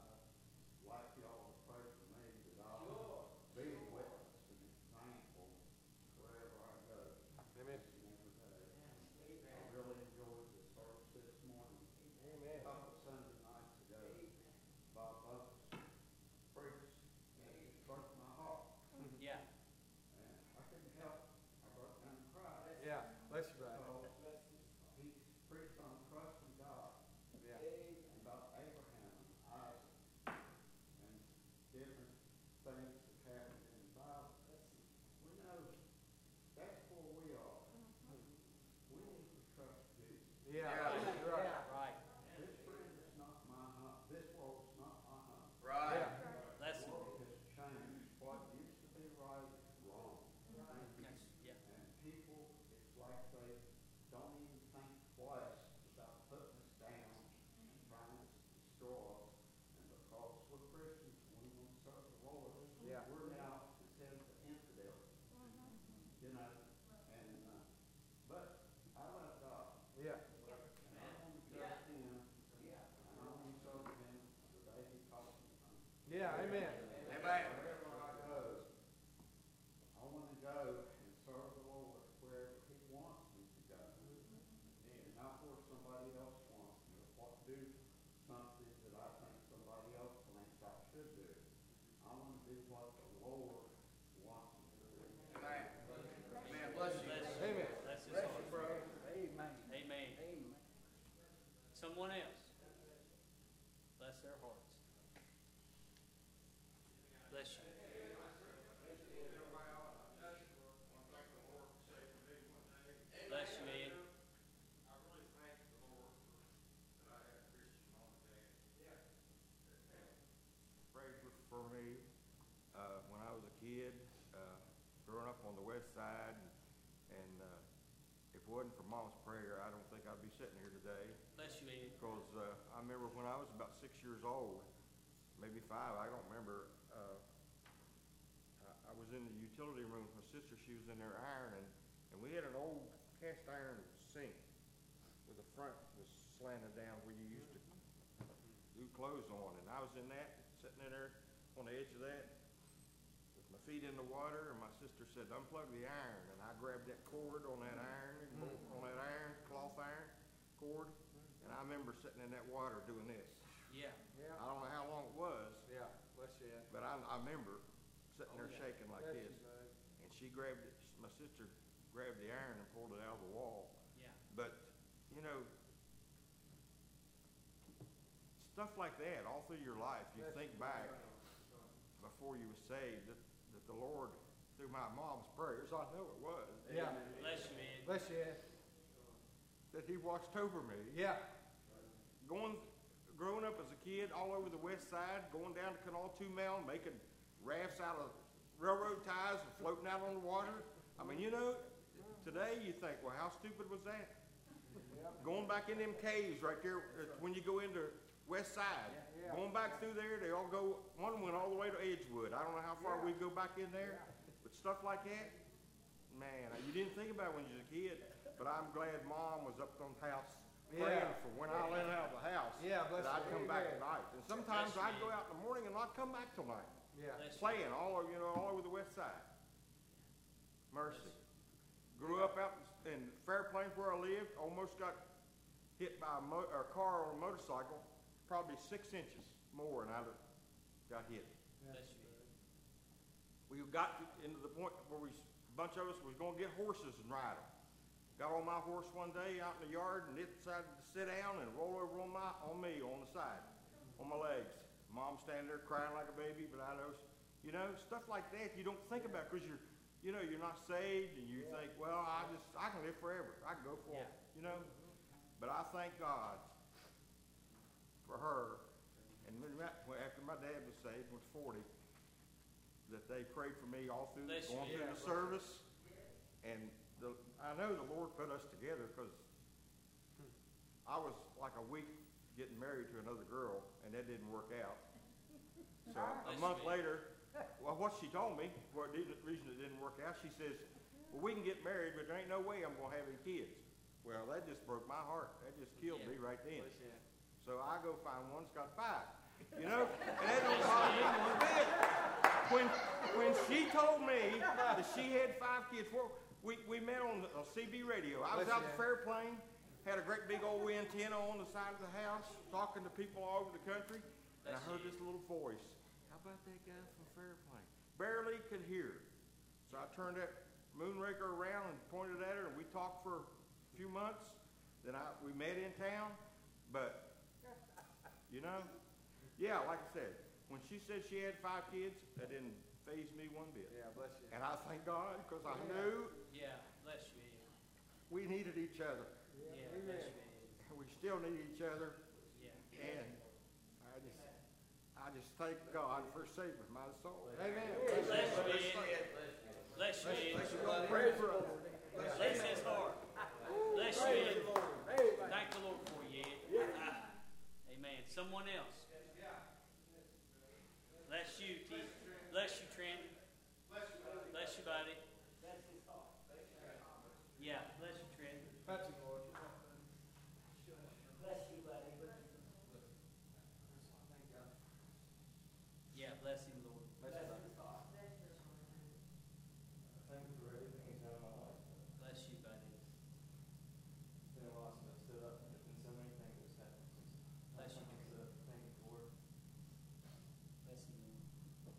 I'd like y'all to pray for me that I'll be a witness and example wherever I go. Amen. Each and every day. I really enjoyed the service this morning. Amen. A couple of Sunday nights ago, Bob Buckles preached and it broke my heart. Yeah. And I couldn't help it. I broke down and cried. Yeah. Bless you, Brother. So he preached on trusting God Yeah. and about Abraham and Isaac and different things that happened in the Bible. We know that's where we are. We need to trust Jesus. Yeah. Yeah. You're right. Right. This friend is not my home. This world's not my home. Right. Yeah. Bless The him. world has changed. What used to be right is wrong. Yes. Yeah. And people, it's like they don't even think twice about putting us down and trying to destroy us. And because we're Christians, we want to serve the Lord. Yeah. We're now considered the infidel. You know, and but I love God. Yeah. And I want to serve Him. And I want to serve Him the day He calls me home. Yeah. Amen. Amen. Wherever I go, I want to go and serve the Lord wherever He wants me to go. And not where somebody else wants me to do something that I think somebody else thinks I should do. I want to do what the Lord wants me to do. Amen. Amen. Bless you. Bless you. Amen. Bless his Bless heart. you, bro. Amen. Someone else. Bless their hearts. Bless you. kid, growing up on the west side, and if it wasn't for Mom's prayer, I don't think I'd be sitting here today. Bless you, Ed. Because I remember when I was about 6 years old, maybe 5, I don't remember. I was in the utility room with my sister. She was in there ironing, and we had an old cast iron sink with the front was slanted down where you used to do clothes on. And I was in that, sitting in there on the edge of that with my feet in the water, and my sister said, unplug the iron. And I grabbed that cord on that iron, cloth iron cord, and I remember sitting in that water doing this. Yeah. I don't know how long it was, Yeah, bless you. but I remember sitting there shaking like this. And she grabbed it, my sister grabbed the iron and pulled it out of the wall. Yeah. But, you know, stuff like that all through your life, you think back before you were saved, that the Lord, through my mom's prayers, I know it was. Yeah. Bless you, Ed. Bless you. That he watched over me. Yeah. Growing up as a kid all over the west side, going down to Canal 2 Mountain, making rafts out of railroad ties and floating out on the water. I mean, you know, today you think, well, how stupid was that? Going back in them caves right there when you go into west side. Going back through there, they all go, one went all the way to Edgewood. I don't know how far we go back in there, but stuff like that, man, you didn't think about it when you was a kid, but I'm glad Mom was up on the house praying for when I let out of the house that I'd come back tonight. And sometimes I'd go out in the morning and not come back till night. Yeah. Playing all over the west side. Mercy. Grew up out in Fair Plains where I lived. Almost got hit by a car on a motorcycle. Probably 6 inches more than I got hit. Bless you, Ed. We got into the point where a bunch of us was going to get horses and ride them. Got on my horse one day out in the yard, and it decided to sit down and roll over on me on the side, on my legs. Mom standing there crying like a baby, but I know, stuff like that you don't think about because you're not saved, and you think, well, I can live forever. I can go for it, But I thank God for her, and after my dad was saved, was 40, that they prayed for me all through going through the service, and I know the Lord put us together because I was like a week getting married to another girl, and that didn't work out. So a month later, well, what she told me, the reason it didn't work out, she says, well, we can get married, but there ain't no way I'm going to have any kids. Well, that just broke my heart. That just killed me right then. So I go find one that's got 5. And that don't bother me one bit. When she told me that she had 5 kids, we met on CB radio. I was out in Fair Plains, had a great big old antenna on the side of the house, talking to people all over the country, and I heard this little voice. How about that guy from Fair Plains? Barely could hear. So I turned that moonraker around and pointed at her, and we talked for a few months. Then we met in town, but like I said, when she said she had 5 kids, that didn't faze me one bit. Yeah, bless you. And I thank God because I knew Bless you, Ed. we needed each other. Yeah, bless you, Ed. We still need each other. Yeah. And I just thank God for saving my soul. Amen. Bless you, Ed. Bless you, Ed. Pray for us. Bless his heart. Bless you, Ed. Thank the Lord for you, Ed. Amen. Someone else. Bless you, T. Bless you, Trent. Bless you, buddy. Yeah, bless you, Trent. Touch you, Lord. Bless you, buddy. Yeah, bless him, Lord. Bless you, Lord. Thank you for everything you've done in my life. Bless you, buddy. It's been a while since I've stood up and so many things have happened since. Bless you. So thank you for it. Bless him, Lord.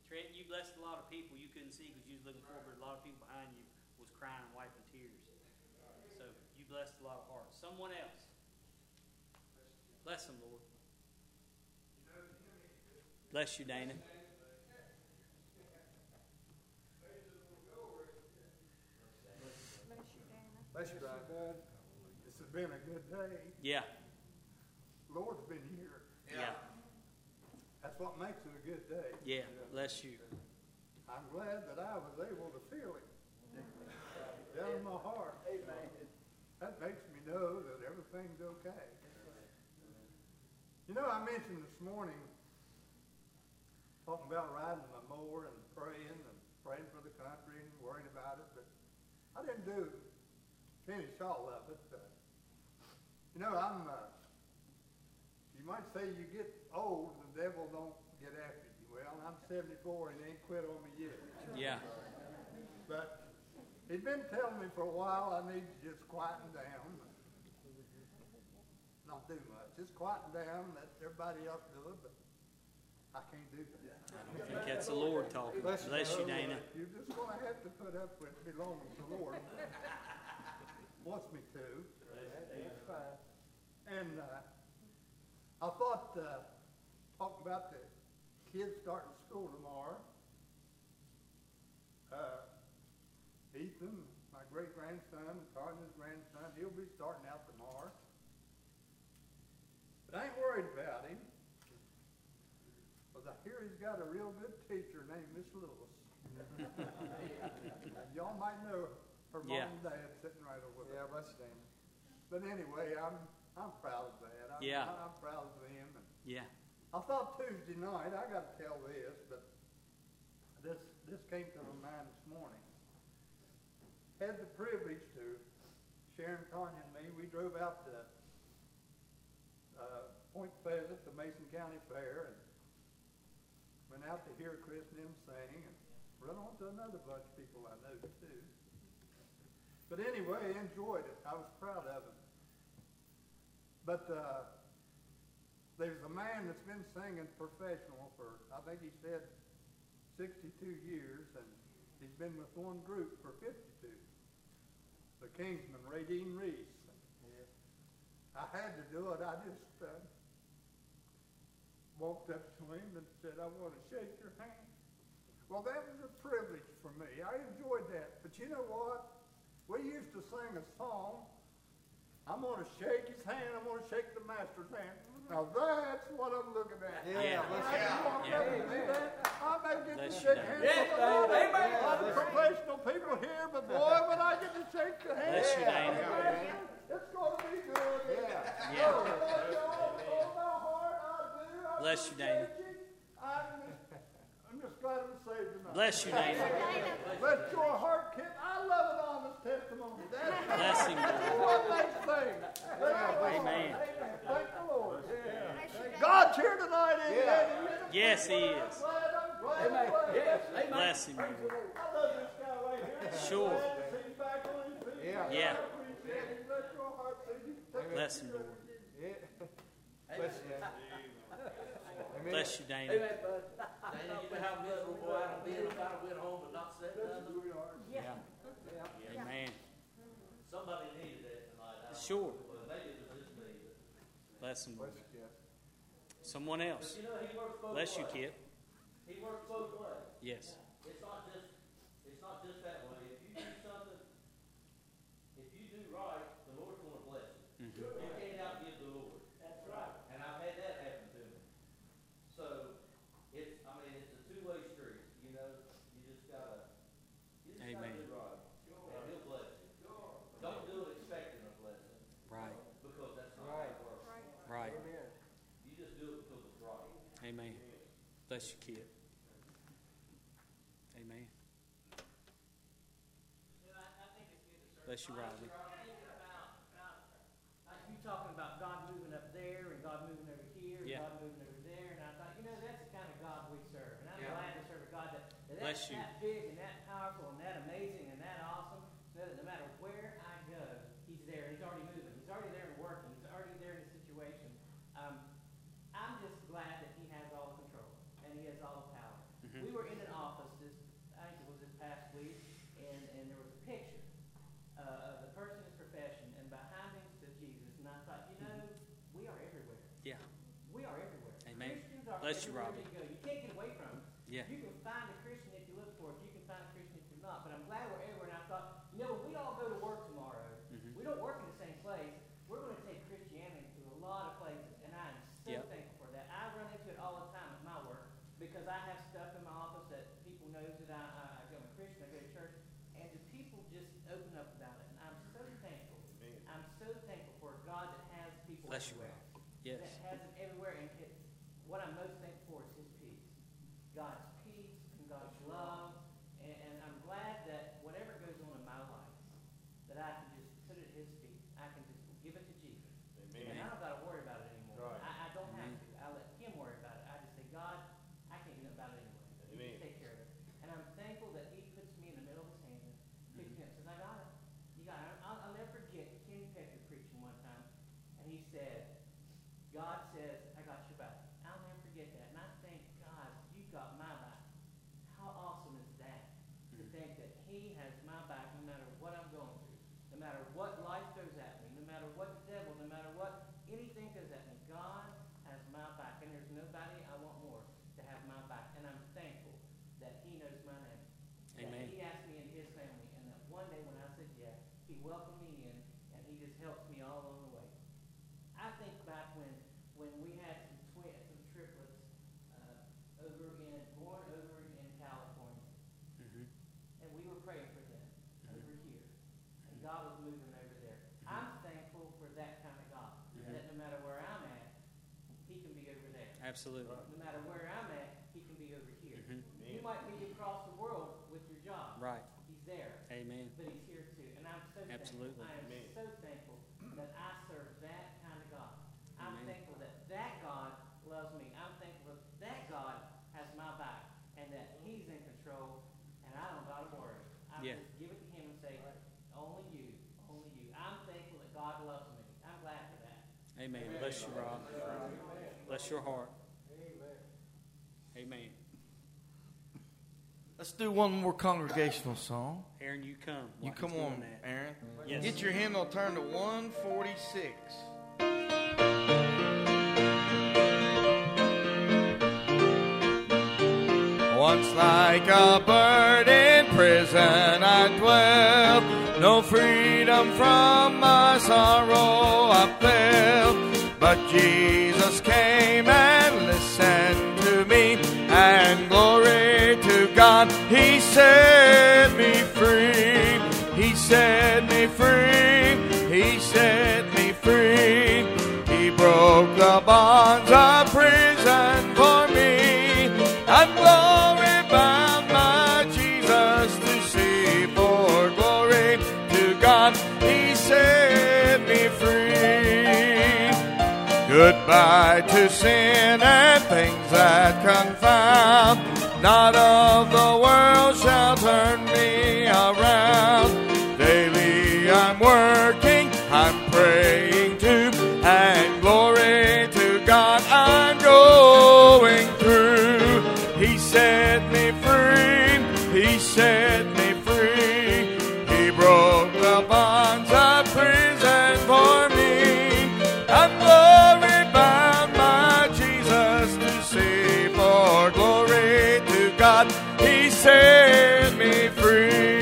Trent, you blessed a lot of people you couldn't see because you was looking forward, but a lot of people behind you was crying and wiping tears. So you blessed a lot of hearts. Someone else. Bless them, Lord. Bless you, Dana. Bless you, Dad. This has been a good day. Yeah. Lord's been here. Yeah. That's what makes it a good day. Yeah. Bless you. I'm glad that I was able to feel it down in my heart. That makes me know that everything's okay. You know, I mentioned this morning talking about riding my mower and praying for the country and worrying about it, but I didn't finish all of it. You know, you might say you get old, the devil don't get after you. Well, I'm 74 and he ain't quit on me yet. Yeah. But he'd been telling me for a while I need to just quieten down. Not do much. Just quieten down, let everybody else do it, but I can't do that. I think that's the Lord talking. Bless you, Dana. You're just going to have to put up with me long as the Lord wants me to. That's fine. And I thought, talking about the kids starting school tomorrow, Ethan, my great-grandson, Tanya's grandson, he'll be starting out tomorrow. But I ain't worried about him, because I hear he's got a real good teacher named Miss Lewis. Y'all might know her mom and dad sitting right over there. Yeah, bless you, Dana. But anyway, I'm proud of that. I'm proud of them. And yeah. I thought Tuesday night, I got to tell this, but this came to my mind this morning. Had the privilege to, Sharon, Tanya, and me, we drove out to Point Pleasant, the Mason County Fair, and went out to hear Chris and them sing, and run on to another bunch of people I know too. But anyway, enjoyed it. I was proud of it. But there's a man that's been singing professional for, I think he said, 62 years, and he's been with one group for 52. The Kingsmen, Radine Reese. I had to do it. I just walked up to him and said, I want to shake your hand. Well, that was a privilege for me. I enjoyed that. But you know what? We used to sing a song. I'm going to shake his hand. I'm going to shake the master's hand. Now that's what I'm looking at. Yeah. I may get to shake hands with a lot of professional people here, but boy, when I get to shake the hand, Bless you, Dana. it's going to be good. Yeah. Bless you, Dana. I'm just glad I'm saved tonight. Bless you, Dana. Bless your heart, kid. I love an honest testimony. Bless him. One nice thing. Amen. Thank the Lord. God's here tonight, isn't he? Yes, he is. I'm glad. Bless him. I love this guy right here. Sure. Glad to see him back on his feet. Yeah. I appreciate him. Bless your heart, Sadie. Bless him, Lord. Bless you. Bless you, Dana. Dana, you know how good little boy I'd been if I'd went home and not said nothing? Yeah. Amen. Somebody needed that tonight. Sure. Well, maybe it was just me. Bless him, Lord. Someone else. You know, he works both Bless you, ways. kid. He works both ways. Yes. It's not just that way. If you do something, if you do right, the Lord's going to bless you. Mm-hmm. You can't outgive the Lord. That's right. And I've had that happen to me. So it's a two-way street. You know, you just gotta do right, and He'll bless you. Don't do it expecting a blessing. Right. Because that's not how it works. Right. You just do it because it's right. Amen. Bless you, kid. Amen. Bless you, Riley. You talking about God moving up there and God moving over here and Yeah. God moving over there, and I thought, that's the kind of God we serve. And I'm glad to serve a God that's Bless you. that big and that powerful and that amazing and that awesome, so that no matter where I go, He's there. He's already moving. He's already there and working. He's already there in the situation. I'm just glad that He has all the control and He has all the power. Mm-hmm. We were in an Bless you, Robbie. You can't get away from them. Yeah. You can find a Christian if you look for it. You can find a Christian if you're not. But I'm glad we're everywhere. And I thought, when we all go to work tomorrow, we don't work in the same place. We're going to take Christianity to a lot of places. And I am so thankful for that. I run into it all the time at my work because I have stuff in my office that people know that I'm a Christian. I go to church. And the people just open up about it. And I'm so thankful. I'm so thankful for a God that has people everywhere. Yes. That has it everywhere. And what I'm most thankful for is His peace. God's peace and God's love. And I'm glad that whatever goes on in my life, that I can just put it at His feet. I can just give it to Jesus. Amen. And I don't got to worry about it anymore. Right. I don't have to. I let Him worry about it. I just say, God, I can't do nothing about it anyway. Amen. You take care of it. And I'm thankful that He puts me in the middle of His hand and picks me up and says, I got it. You got it. I'll never forget Ken Pecker preaching one time. And he said, God says, I got your back. I'll never forget that. And I thank God, you got my back. How awesome is that? To think that He has my back no matter what I'm going through. No matter what life throws at me. No matter what the devil, no matter what anything goes at me. God has my back. And there's nobody I want more to have my back. And I'm thankful that He knows my name. Amen. That He asked me into His family. And that one day when I said yes, He welcomed me in. And He just helps me all along the way. I think back when we had some triplets born over in California, and we were praying for them over here, and God was moving over there. I'm thankful for that kind of God, that no matter where I'm at, He can be over there. Absolutely. No matter where I'm at, He can be over here. You might be across the world with your job. Right. He's there. Amen. But He's here too, and I'm so Absolutely. thankful. I am so thankful that I serve that kind of God. I'm thankful that God loves me. I'm thankful that God has my back and that He's in control and I don't got to worry. I just give it to Him and say, only you, only you. I'm thankful that God loves me. I'm glad for that. Amen. Bless you, Rob. Bless your heart. Amen. Let's do one more congregational song. Aaron, you come. You come on, Aaron. Yes. Get your hymnal turned to 146. Once like a bird in prison I dwelt, no freedom from my sorrow I felt. But Jesus came and listened to me, and glory to God, He set me free. He set me free. He set me free. He broke the bonds of prison for me. I'm glory bound my Jesus to see, for glory to God, He set me free. Goodbye to sin and things that confound, not of the world shall turn me around. Daily I'm working, I'm praying too, and glory to God I'm going through. He set me free, He set me free. He broke the bonds of prison for me. I'm glory bound my Jesus to see, for glory to God He set me free.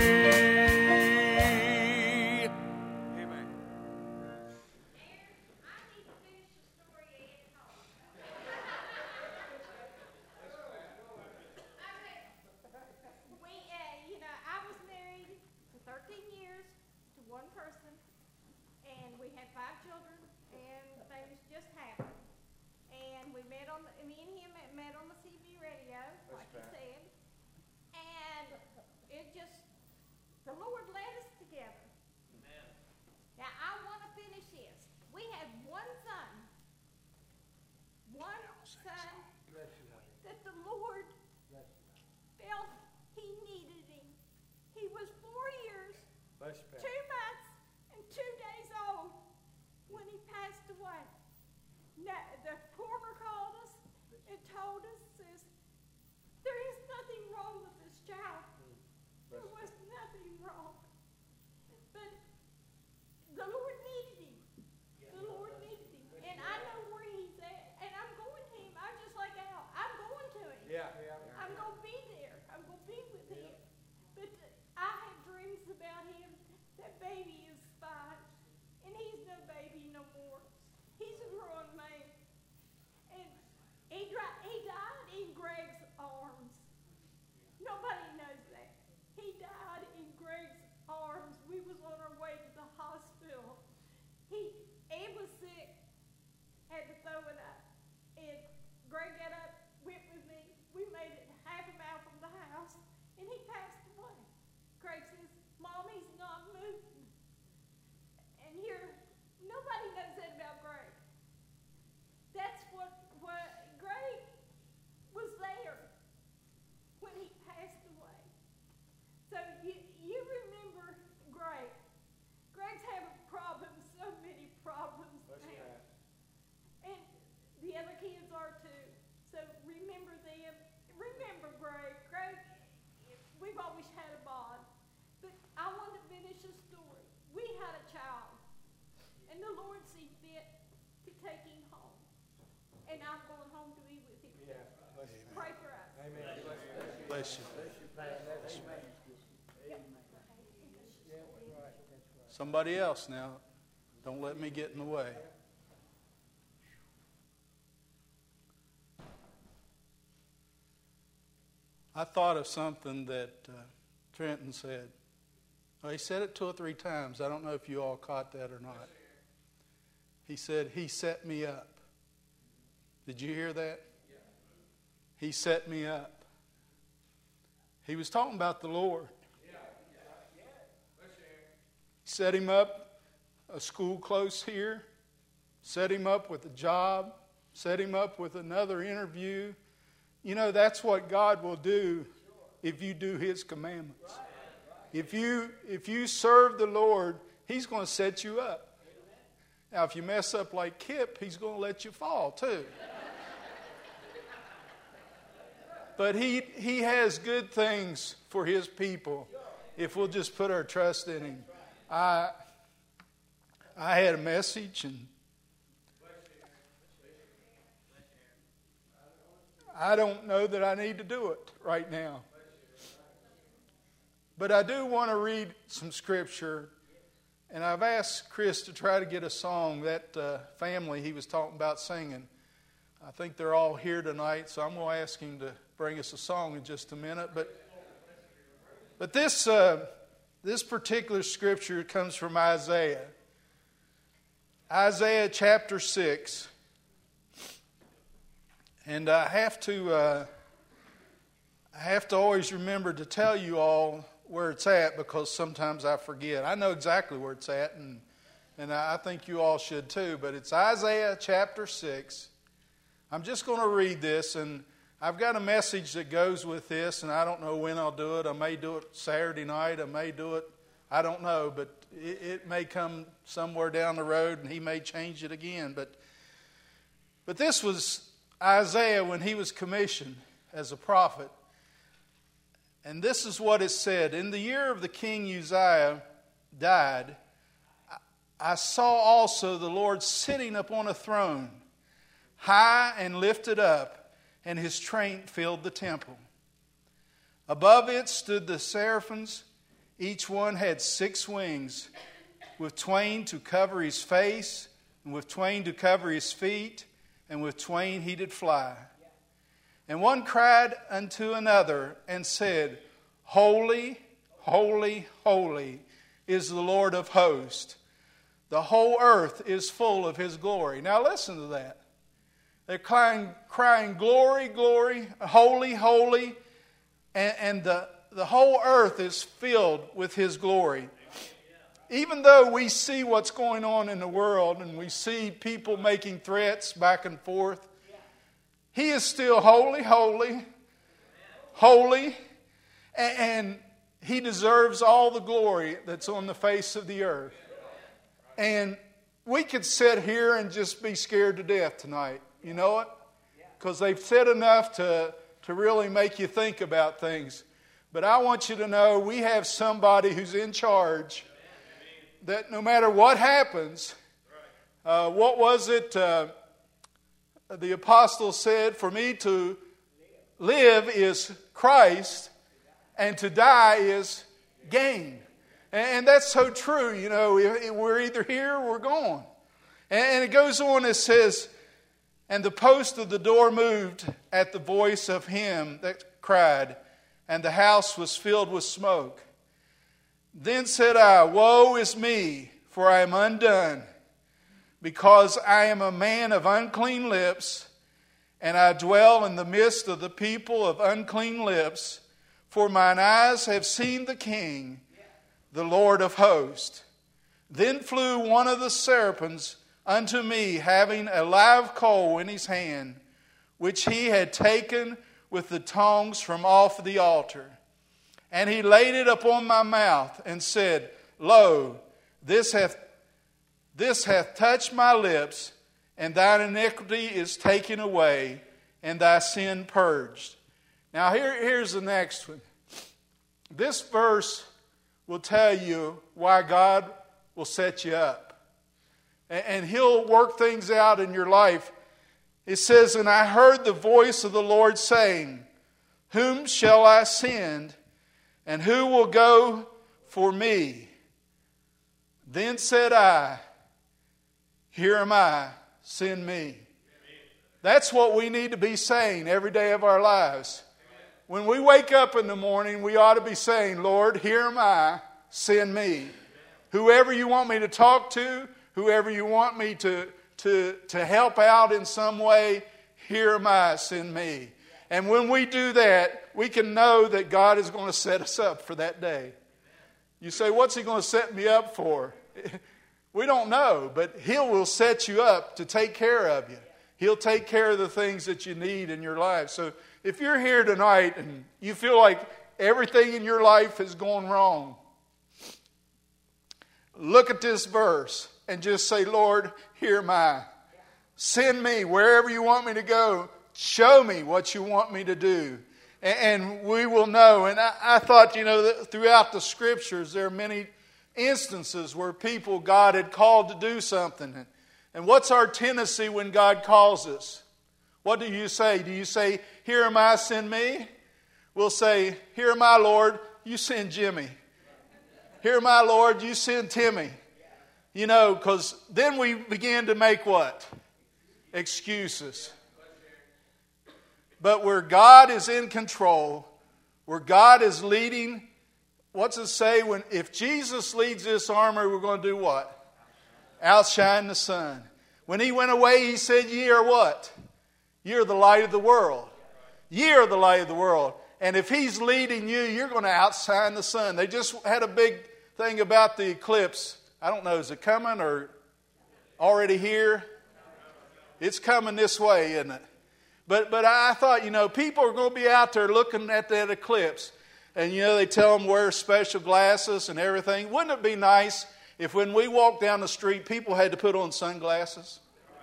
Amen. I was married for 13 years to one person, and we had 5 children, and things just happened. And me and him met on the CB radio, like you said. And I'm going to be there. I'm going to be with him. But I have dreams about him. That baby is fine. And he's no baby no more. He's a grown man. And he died in Greg's arms. Nobody knows that. He died in Greg's arms. We was on our way to the hospital. He was sick. Had to throw it up. And Greg got up, went with me. We made it half a mile from the house, and he passed away. Craig says, Mommy's not moving. And here, nobody knows that about Greg. That's what Greg was there when he passed away. So you remember Greg. Greg's having problems, so many problems now. And the other kids are too. So remember them. Remember Greg. Greg, we've always had a bond. But I want to finish a story. We had a child. And the Lord sees fit to take him home. And I'm going home to be with him. Yeah. Pray for us. Amen. Bless you. Somebody else now. Don't let me get in the way. I thought of something that Trenton said. Well, he said it 2 or 3 times. I don't know if you all caught that or not. He said, he set me up. Did you hear that? He set me up. He was talking about the Lord. Set him up a school close here. Set him up with a job. Set him up with another interview. You know, that's what God will do if you do His commandments. If you serve the Lord, He's going to set you up. Now, if you mess up like Kip, He's going to let you fall too. But he has good things for His people if we'll just put our trust in Him. I had a message, and I don't know that I need to do it right now. But I do want to read some scripture, and I've asked Chris to try to get a song. That family he was talking about singing, I think they're all here tonight, so I'm going to ask him to bring us a song in just a minute. But this particular scripture comes from Isaiah. Isaiah chapter 6. And I have to always remember to tell you all where it's at, because sometimes I forget. I know exactly where it's at, and I think you all should too. But it's Isaiah chapter 6. I'm just going to read this, and I've got a message that goes with this, and I don't know when I'll do it. I may do it Saturday night. I may do it, I don't know, but it may come somewhere down the road, and he may change it again. But this was Isaiah when he was commissioned as a prophet. And this is what it said. In the year of the king Uzziah died, I saw also the Lord sitting upon a throne, high and lifted up, and His train filled the temple. Above it stood the seraphims. Each one had 6 wings, with twain to cover his face, and with twain to cover his feet, and with twain he did fly. And one cried unto another and said, Holy, holy, holy is the Lord of hosts. The whole earth is full of His glory. Now listen to that. They're crying glory, glory, holy, holy. And the whole earth is filled with His glory. Even though we see what's going on in the world and we see people making threats back and forth, He is still holy, holy, holy, and He deserves all the glory that's on the face of the earth. And we could sit here and just be scared to death tonight. You know it? Because they've said enough to really make you think about things. But I want you to know we have somebody who's in charge, that no matter what happens, what was it the apostle said? For me to live is Christ, and to die is gain. And that's so true. You know, we're either here or we're gone. And it goes on, it says, and the post of the door moved at the voice of him that cried, and the house was filled with smoke. Then said I, woe is me, for I am undone, because I am a man of unclean lips, and I dwell in the midst of the people of unclean lips, for mine eyes have seen the King, the Lord of hosts. Then flew one of the serpents unto me, having a live coal in his hand, which he had taken with the tongs from off the altar. And he laid it upon my mouth, and said, Lo, this hath touched my lips, and thine iniquity is taken away, and thy sin purged. Now here's the next one. This verse will tell you why God will set you up. And he'll work things out in your life. It says, and I heard the voice of the Lord saying, whom shall I send, and who will go for me? Then said I, here am I, send me. That's what we need to be saying every day of our lives. When we wake up in the morning, we ought to be saying, Lord, here am I, send me. Whoever you want me to talk to, whoever you want me to help out in some way, here am I, send me. And when we do that, we can know that God is going to set us up for that day. You say, what's he going to set me up for? We don't know, but he will set you up to take care of you. He'll take care of the things that you need in your life. So if you're here tonight and you feel like everything in your life has gone wrong, look at this verse and just say, Lord, here am I. Send me wherever you want me to go. Show me what you want me to do. And we will know. And I thought, that throughout the Scriptures, there are many instances where God had called to do something. And what's our tendency when God calls us? What do you say? Do you say, here am I, send me? We'll say, here am I, Lord, you send Jimmy. Here am I, Lord, you send Timmy. Because then we begin to make what? Excuses. But where God is in control, where God is leading, what's it say? If Jesus leads this army, we're going to do what? Outshine the sun. When he went away, he said, ye are what? Ye are the light of the world. Ye are the light of the world. And if he's leading you, you're going to outshine the sun. They just had a big thing about the eclipse. I don't know, is it coming or already here? It's coming this way, isn't it? But I thought, people are going to be out there looking at that eclipse. And, they tell them wear special glasses and everything. Wouldn't it be nice if when we walk down the street, people had to put on sunglasses?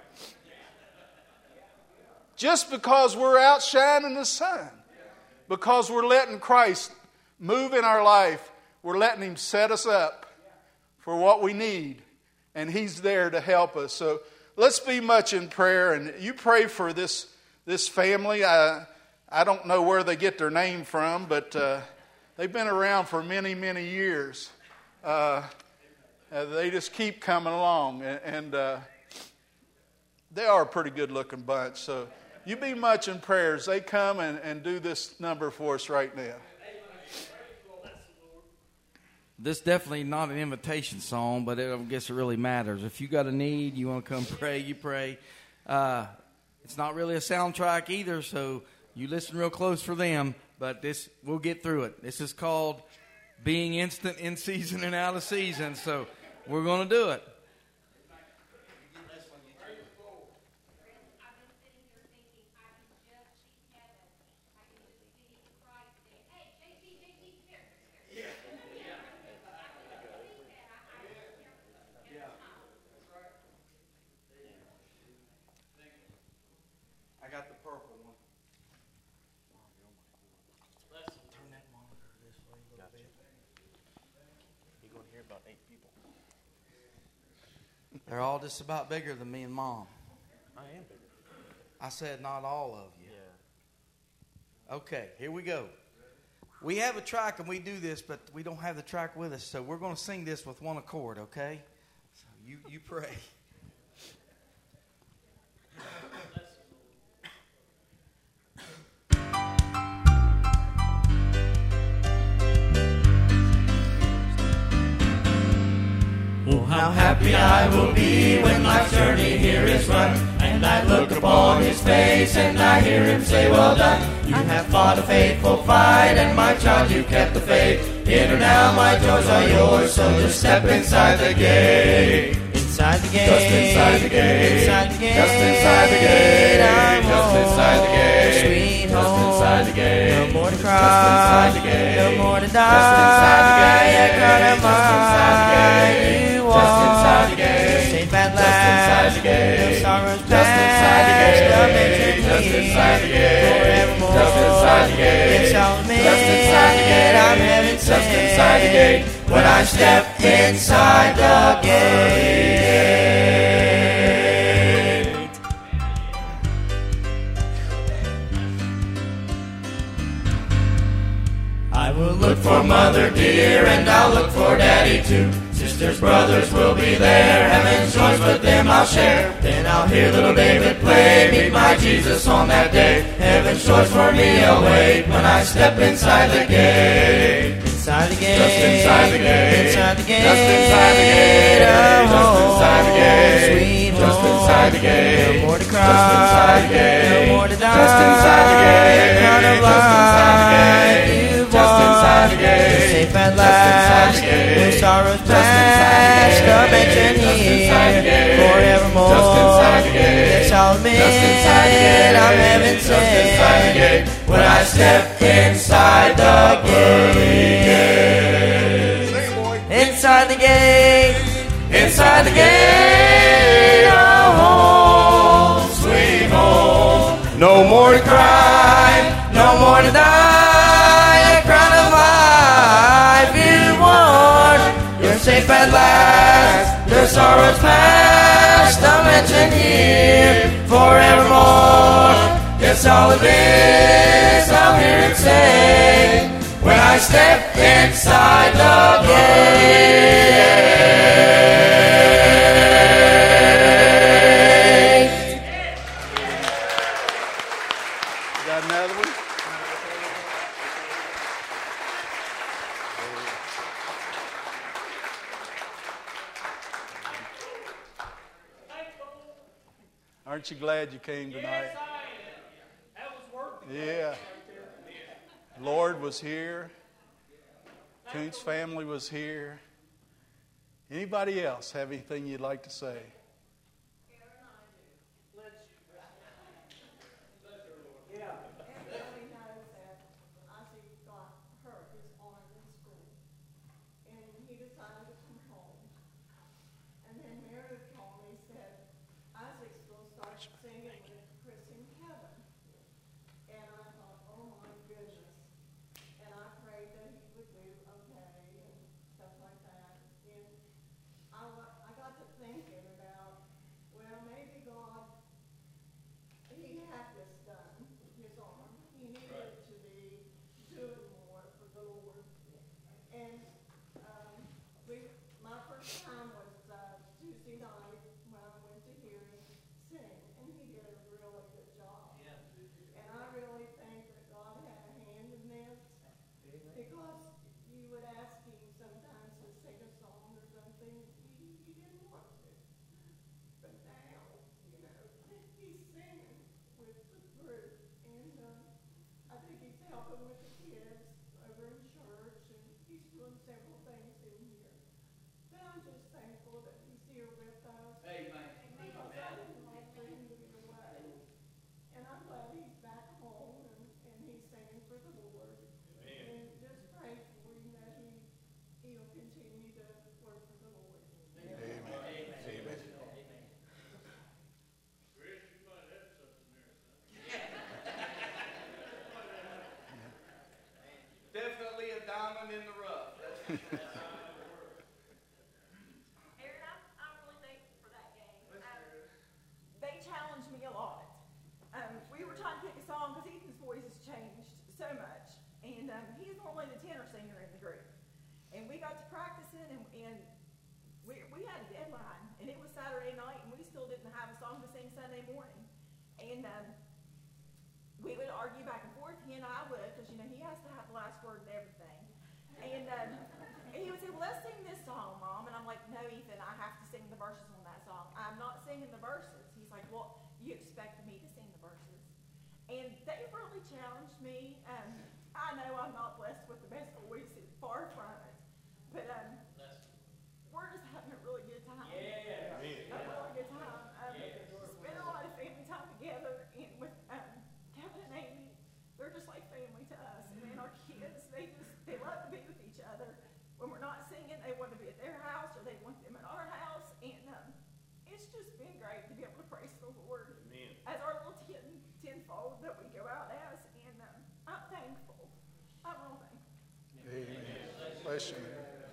Just because we're outshining the sun. Because we're letting Christ move in our life. We're letting him set us up for what we need. And he's there to help us. So let's be much in prayer. And you pray for this family. I don't know where they get their name from, but they've been around for many, many years. They just keep coming along, and they are a pretty good-looking bunch. So you be much in prayers. They come and do this number for us right now. This definitely not an invitation song, but I guess it really matters. If you got a need, you want to come pray, you pray. It's not really a soundtrack either, so you listen real close for them, but we'll get through it. This is called being instant in season and out of season, so we're going to do it. They're all just about bigger than me and Mom. I am bigger. I said not all of you. Okay, here we go. We have a track and we do this, but we don't have the track with us, so we're going to sing this with one accord, okay? So you pray. Oh, how happy I will be when life's journey here is run, and I look upon his face and I hear him say, well done. You have fought a faithful fight, and my child, you kept the faith. In or now, my joys are yours, so just step inside the gate. Inside the gate, just inside the gate, inside the gate, just inside the gate, just inside the gate, sweet home, just inside the gate, no more to cry, just inside the gate, no more to die, just inside the gate, just inside the gate, just inside the gate, safe at last, just inside the gate, no sorrows past, just inside the gate, just inside the gate, forevermore, just inside the gate, it's all me, just inside the gate, I'm heaven sent, just inside the gate, when I step inside the gate. I will look for mother dear, and I'll look for daddy too. Sisters, brothers will be there, heaven's joys with them I'll share. Then I'll hear little David play, meet my Jesus on that day. Heaven's joys for me await when I step inside the gate. Inside the gate, just inside the gate, inside the gate, just inside the gate, just inside the gate, sweet home, just inside the gate, no more to cry, just inside the gate, no more to die, just inside the gate, kind of just inside the gate, just inside the gate, safe at last, no sorrows past, the mention here, forevermore, just inside the gate, it's all me, just inside the gate, I'm heaven sent, just inside the gate, when I step inside the gate. Inside the gate, inside the gate, oh, home, sweet home. No more to cry, no more to die, a crown of life you won. You're safe at last, your sorrows past, I'll mention here forevermore. Yes, all of this I'll hear it say when I step inside the gate. Got another one? Aren't you glad you came tonight? Yes, I am. That was worth it. Yeah. Lord was here. Koontz family was here. Anybody else have anything you'd like to say? Everybody knows that Isaac got hurt his arm in school, and he decided to come home. And then Meredith called me and said, Isaac's going to start singing with Chris in heaven. And I thought, oh my goodness. And I prayed that he would do okay and stuff like that. And I got to thinking about, well, maybe God, he had this done, his arm. He needed to be doing more for the Lord. And my first time was Tuesday night when I went to hear him sing, and he did a really good job. And I really think that God had a hand in this, because you would ask him sometimes to sing a song or something, he didn't want to. But now, he's singing with the group, and I think he's helping with the kids over in church, and he's doing several things in here. But I'm just thankful that he's here with us. Amen. Because I didn't like for him to be away. And I'm glad he's back home, and he's singing for the Lord. And just pray for him that he'll continue to work for the Lord. Amen. Amen. Definitely a diamond in the rough. Aaron, I'm really thankful for that game. They challenged me a lot. We were trying to pick a song because Ethan's voice has changed verses. He's like, well, you expected me to sing the verses. And they really challenged me. I know I'm not blessed with the best voice, it's far from it. But we're just having a really good time. Yeah. A really good time. Spend a lot of family time together. And with Kevin and Amy, they're just like family to us. And then our kids, they love to be with each other. When we're not singing, they want to be at their house or they want them at our house. And it's just been great to be able to praise the Lord as our little tenfold that we go out as. And I'm thankful. I'm real thankful. Amen. Bless you.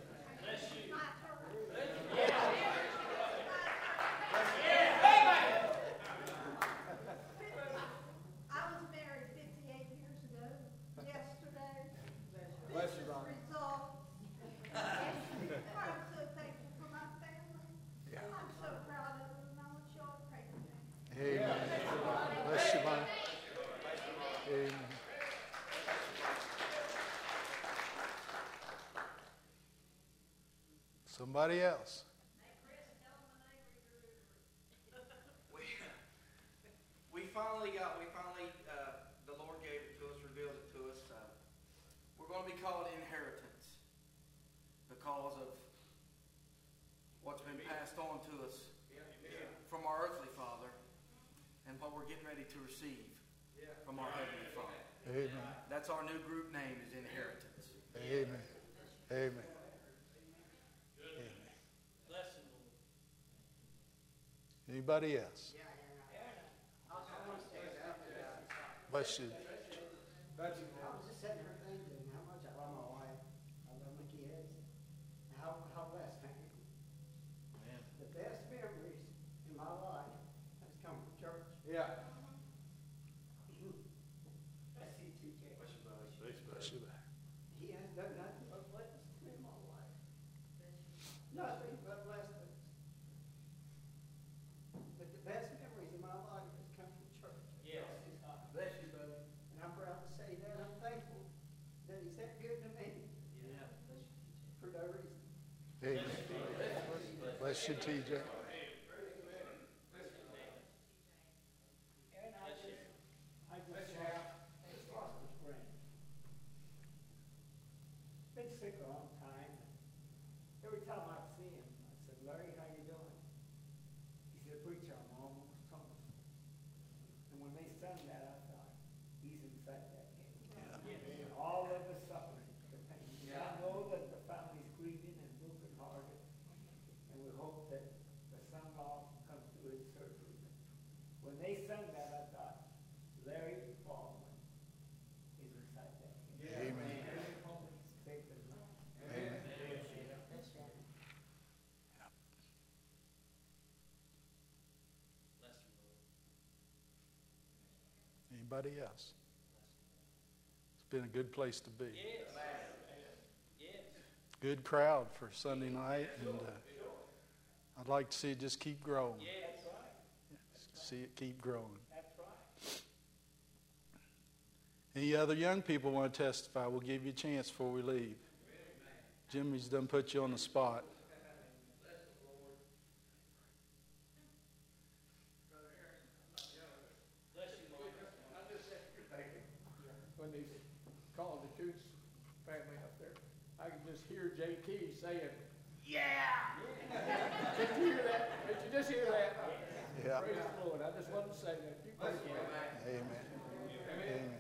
I was married 58 years ago yesterday. Bless you, Ron. Result. I'm so thankful for my family. Yeah. I'm so proud of them, and I want y'all to pray for me. Amen. Bless you, Mom. Amen. Somebody else. The Lord gave it to us, revealed it to us. We're going to be called inheritance because of what's been passed on to us from our earthly father and what we're getting ready to receive from our heavenly Father. Amen. That's our new group name, is inheritance. Amen. Amen. Anybody else? Bless you. I was just sitting here thinking how much I love my wife, I love my kids, and how blessed I am. The best memories in my life has come from church. Yeah. Bless you, TJ. Bless you. He has done nothing but bless me in my life. Nothing but bless us. But the best memories in my life has come from church. Yes. Bless you, buddy. And I'm proud to say that. I'm thankful that he's that good to me. Yeah. For no reason. Amen. Bless you, TJ. I just lost a friend. Been sick a long time. Every time I see him, I said, Larry, how you doing? He said, preacher, I'm almost home. And when they sung that, I thought, he's inside that game. And all of the suffering, the pain. I know that the family's grieving and broken hearted. And we hope that the son-in-law comes through his surgery. When they sung that, I thought, Larry Baldwin is inside that game. Amen. Take the Lord. Amen. Anybody else? It's been a good place to be. Good crowd for Sunday night, and I'd like to see it just keep growing. See it keep growing. Any other young people want to testify? We'll give you a chance before we leave. Jimmy's done put you on the spot. When they called the Coots family up there, I could just hear JT saying, yeah! Did you hear that? Did you just hear that? Yeah. Praise the Lord. I just wanted to say that. You praise the Lord. Amen. Amen.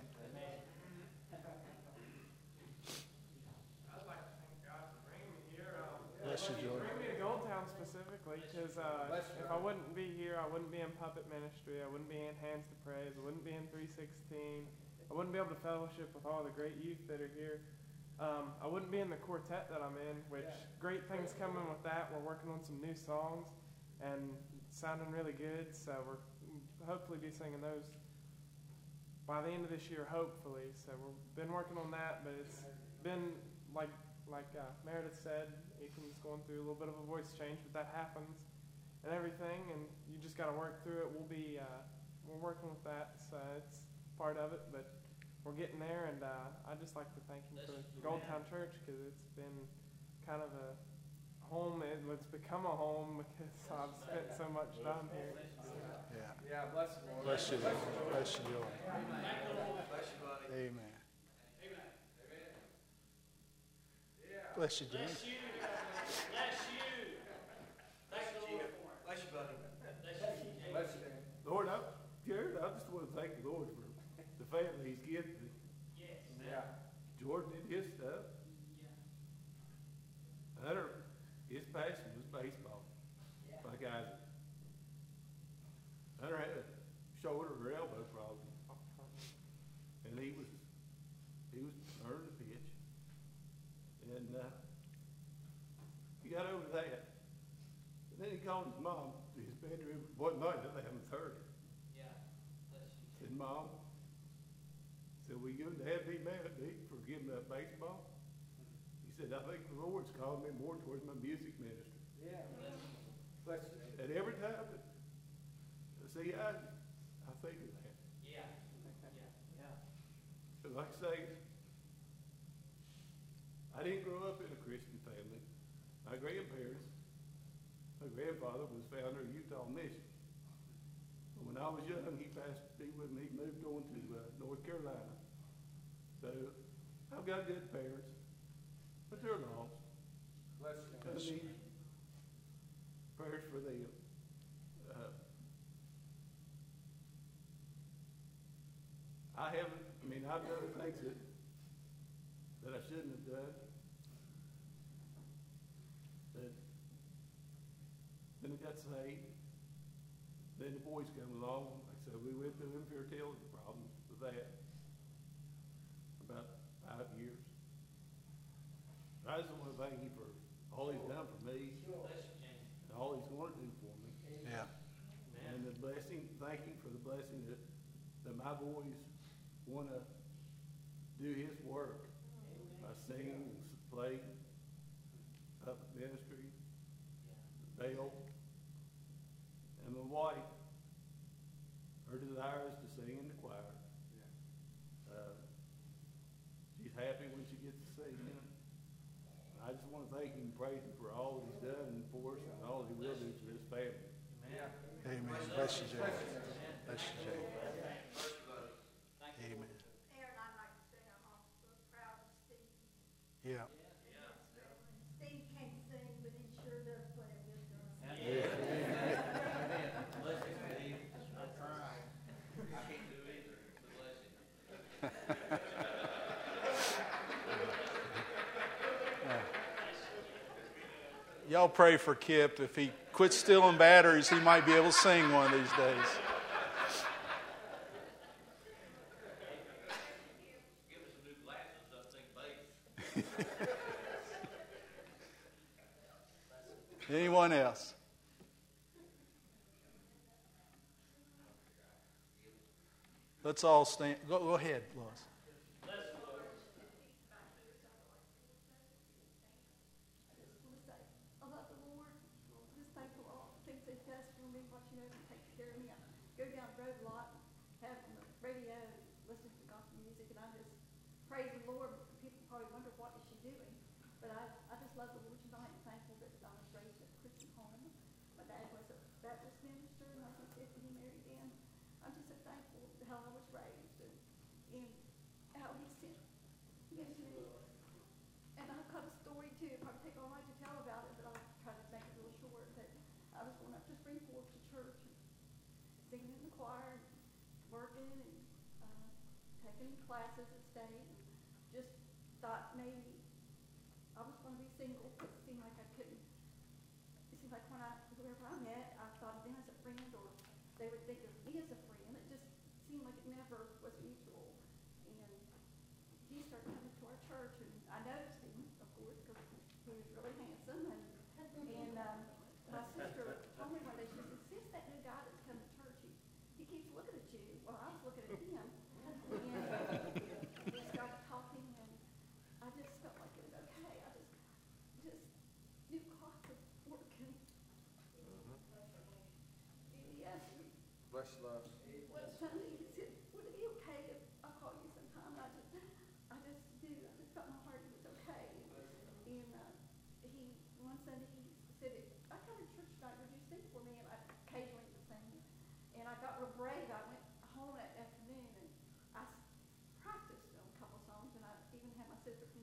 I'd like to thank God for bringing me here. Bless you, Jordan. Bring me to Goldtown specifically, because if I wouldn't be here, I wouldn't be in puppet ministry, I wouldn't be in Hands to Praise, I wouldn't be in 316, I wouldn't be able to fellowship with all the great youth that are here. I wouldn't be in the quartet that I'm in, which great things coming with that. We're working on some new songs and sounding really good, so we're hopefully be singing those by the end of this year, hopefully. So we've been working on that, but it's been like Meredith said, Ethan's going through a little bit of a voice change, but that happens and everything, and you just got to work through it. We're working with that, so it's part of it, but we're getting there, and I'd just like to thank him for Goldtown Church, because it's been kind of a home. It's become a home because I've spent so much time here. Yeah. Yeah, bless you, Lord. Bless you, Lord. Bless you, Lord. Bless you, buddy. Amen. Bless you, Jim. Bless you. Bless you. Bless you, Bless you, buddy. Bless you. Lord, Jared, I just want to thank the Lord for the family He's given me. Yes. Yeah. Jordan did his stuff. Hunter, his passion was baseball, like Isaac. Hunter had a shoulder or elbow problem, and he was learning to pitch, and he got over that. And then he called his mom to his bedroom one night at 11:30. Yeah. Said, "Mom," said, "will you and Dad be mad at me for giving up baseball?" He said, "I think the Lord's calling me more towards my music ministry." Yeah. Bless you. And every time I see I think of that. Yeah. Yeah. But like I say, I didn't grow up in a Christian family. My grandfather was founder of Utah Mission. When I was young, he moved on to North Carolina. So I've got good parents, but they're lost. Bless I need prayers for them. I've done things that I shouldn't have done. But then I got saved. Then the boys come along. Like I said, we went through infertility problems with that about 5 years. I just want to thank you for all He's done for me and all He's going to do for me. Yeah. And the blessing, thank you for the blessing that my boys want to do His work by singing, playing, puppet ministry, Dale, and my wife. Her desire is to sing in the choir. She's happy when she gets to sing. I just want to thank Him and praise Him for all He's done for us and all He will do for this family. Amen. Bless you, Jay. Bless you, Jay. Amen. Aaron, I'd like to say I'm also proud of Steve. Yeah. Steve can't sing, but he sure does play a good drum. Bless you, Steve. I'm trying. I can't do either. So bless you. Y'all pray for Kip. If he quits stealing batteries, he might be able to sing one of these days. Give us some new glasses so I think bass. Anyone else? Let's all stand. Go ahead, Lois. I love the Lord. Just thankful for all the things He's done for me, watching over and taking care of me. I go down the road a lot, have on the radio, listen to gospel music, and I just praise the Lord. People probably wonder what is she doing, but I just love the Lord tonight and thankful that I was raised in a Christian home. My dad was a Baptist minister, and I was 50 he married in. I'm just so thankful how I was raised and how He sent me. And I've got a story too. It probably take all night to tell about it, but I'll try to make it real short. But I was going up to Springfield to church, singing in the choir, working, and taking classes at state. Just thought maybe I was going to be single. It seemed like I couldn't. It seemed like whoever I met, I thought of them as a friend, or they would think of me as a friend. It just seemed like it never was mutual. And he started coming to our church, and I noticed him, of course, because he was really handsome. And my sister told me one day, she said, "Sis, that new guy that's come to church, he keeps looking at you." Well, I was looking at him. And we started talking, and I just felt like it was okay. I just knew God was working. He asked me, Bless you, love. well, Sonny, he said, "Would it be okay if I call you sometime?" I just do. I just felt in my heart it was okay. And one Sunday he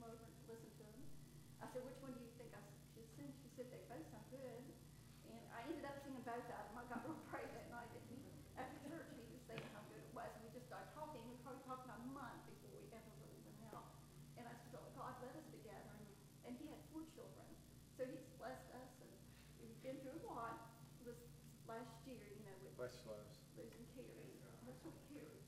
over and listen to them. I said, which one do you think I should sing? She said, they both sound good. And I ended up singing both of them. I got real prayed that night. After church, he was saying how good it was. And we just started talking. We probably talked about a month before we ever really went out. And I said, oh, God led us together. And he had 4 children. So he's blessed us. And we've been through a lot. This last year, you know, with losing Carrie. Her sweet Carrie.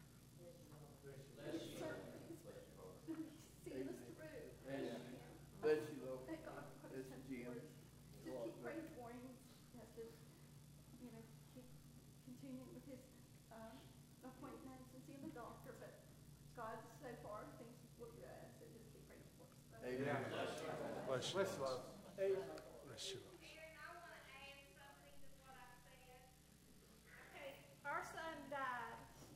He's certainly seeing us through. Bless you, Lord. Thank God for Bless his you, Jim. just keep praying for him. He has to, you know, keep continuing with his appointments and seeing the doctor. But God, so far, things look good. So just keep praying for us. Amen. Bless you. Bless you. Bless you. Our son died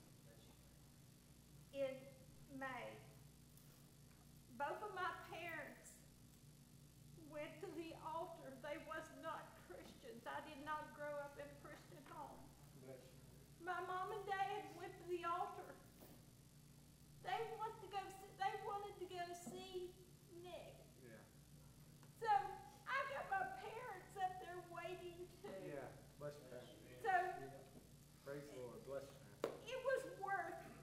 in May. Both of my parents went to the altar. They was not Christians. I did not grow up in a Christian home. My mom and dad went to the altar. They wanted to go see Nick. Yeah. So I got my parents up there waiting too. Yeah. Bless you, Pastor. So Praise the Lord. Bless you, Pastor. it was worth it.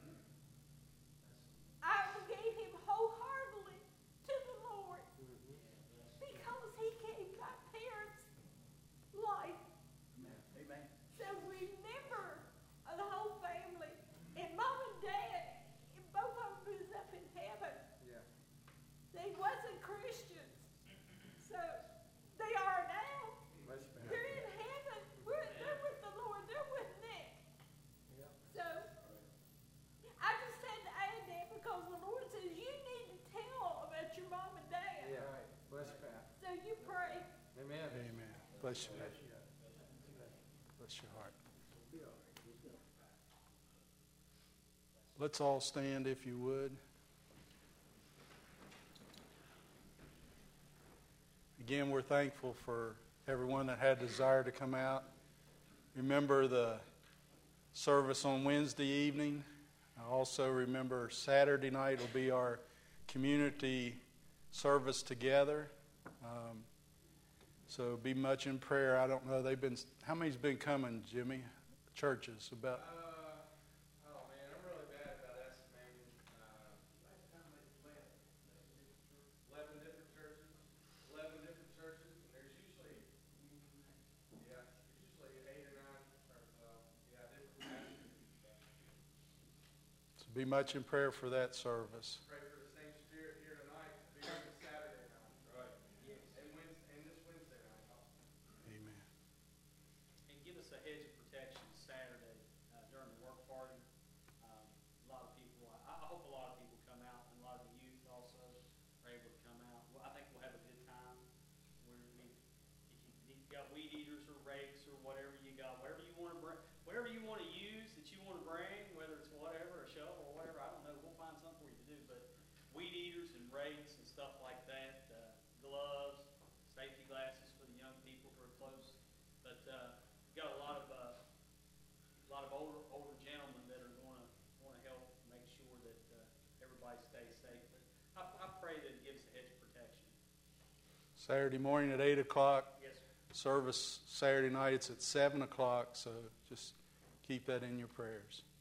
I gave him wholeheartedly to the Lord because he gave my parents life. Amen. So remember the whole family. And Mom and Dad, both of them was up in heaven. Yeah. They wasn't Christians. So they are now. Bless you, They're Pastor. in heaven. They're with the Lord. They're with Nick. Yeah. So I just had to add that because the Lord says you need to tell about your mom and dad. Yeah. Right. Bless you, Pastor. So you pray. Amen. Amen. Bless you. Bless your heart. Let's all stand if you would. Again, we're thankful for everyone that had desire to come out. Remember the service on Wednesday evening. I also remember Saturday night will be our community service together. So be much in prayer. I don't know. How many's been coming, Jimmy? Churches about. Oh man, I'm really bad about estimating. 11 different churches. 11 different churches, and there's usually 8 or 9 or different pastors. So be much in prayer for that service. Pray for the same spirit here tonight to be on Saturday night. Right. Yes. And this Wednesday night also. Amen. And give us a hedge of protection Saturday during the work party. A lot of people, I hope a lot of people come out, and a lot of the youth also are able to come out. Well, I think we'll have a good time. If you've got weed eaters or rakes or whatever you got, whatever you want to bring, whatever you want to use that you want to bring, whether it's whatever, a shovel or whatever, I don't know, we'll find something for you to do. But weed eaters and rakes and stuff like that, gloves, safety glasses for the young people who are close. But we've got a lot of older gentlemen that are going to help make sure that everybody stays safe. But I pray that it gives a hedge of protection. Saturday morning at 8 o'clock. Yes, sir. Service Saturday night, it's at 7 o'clock. So just keep that in your prayers.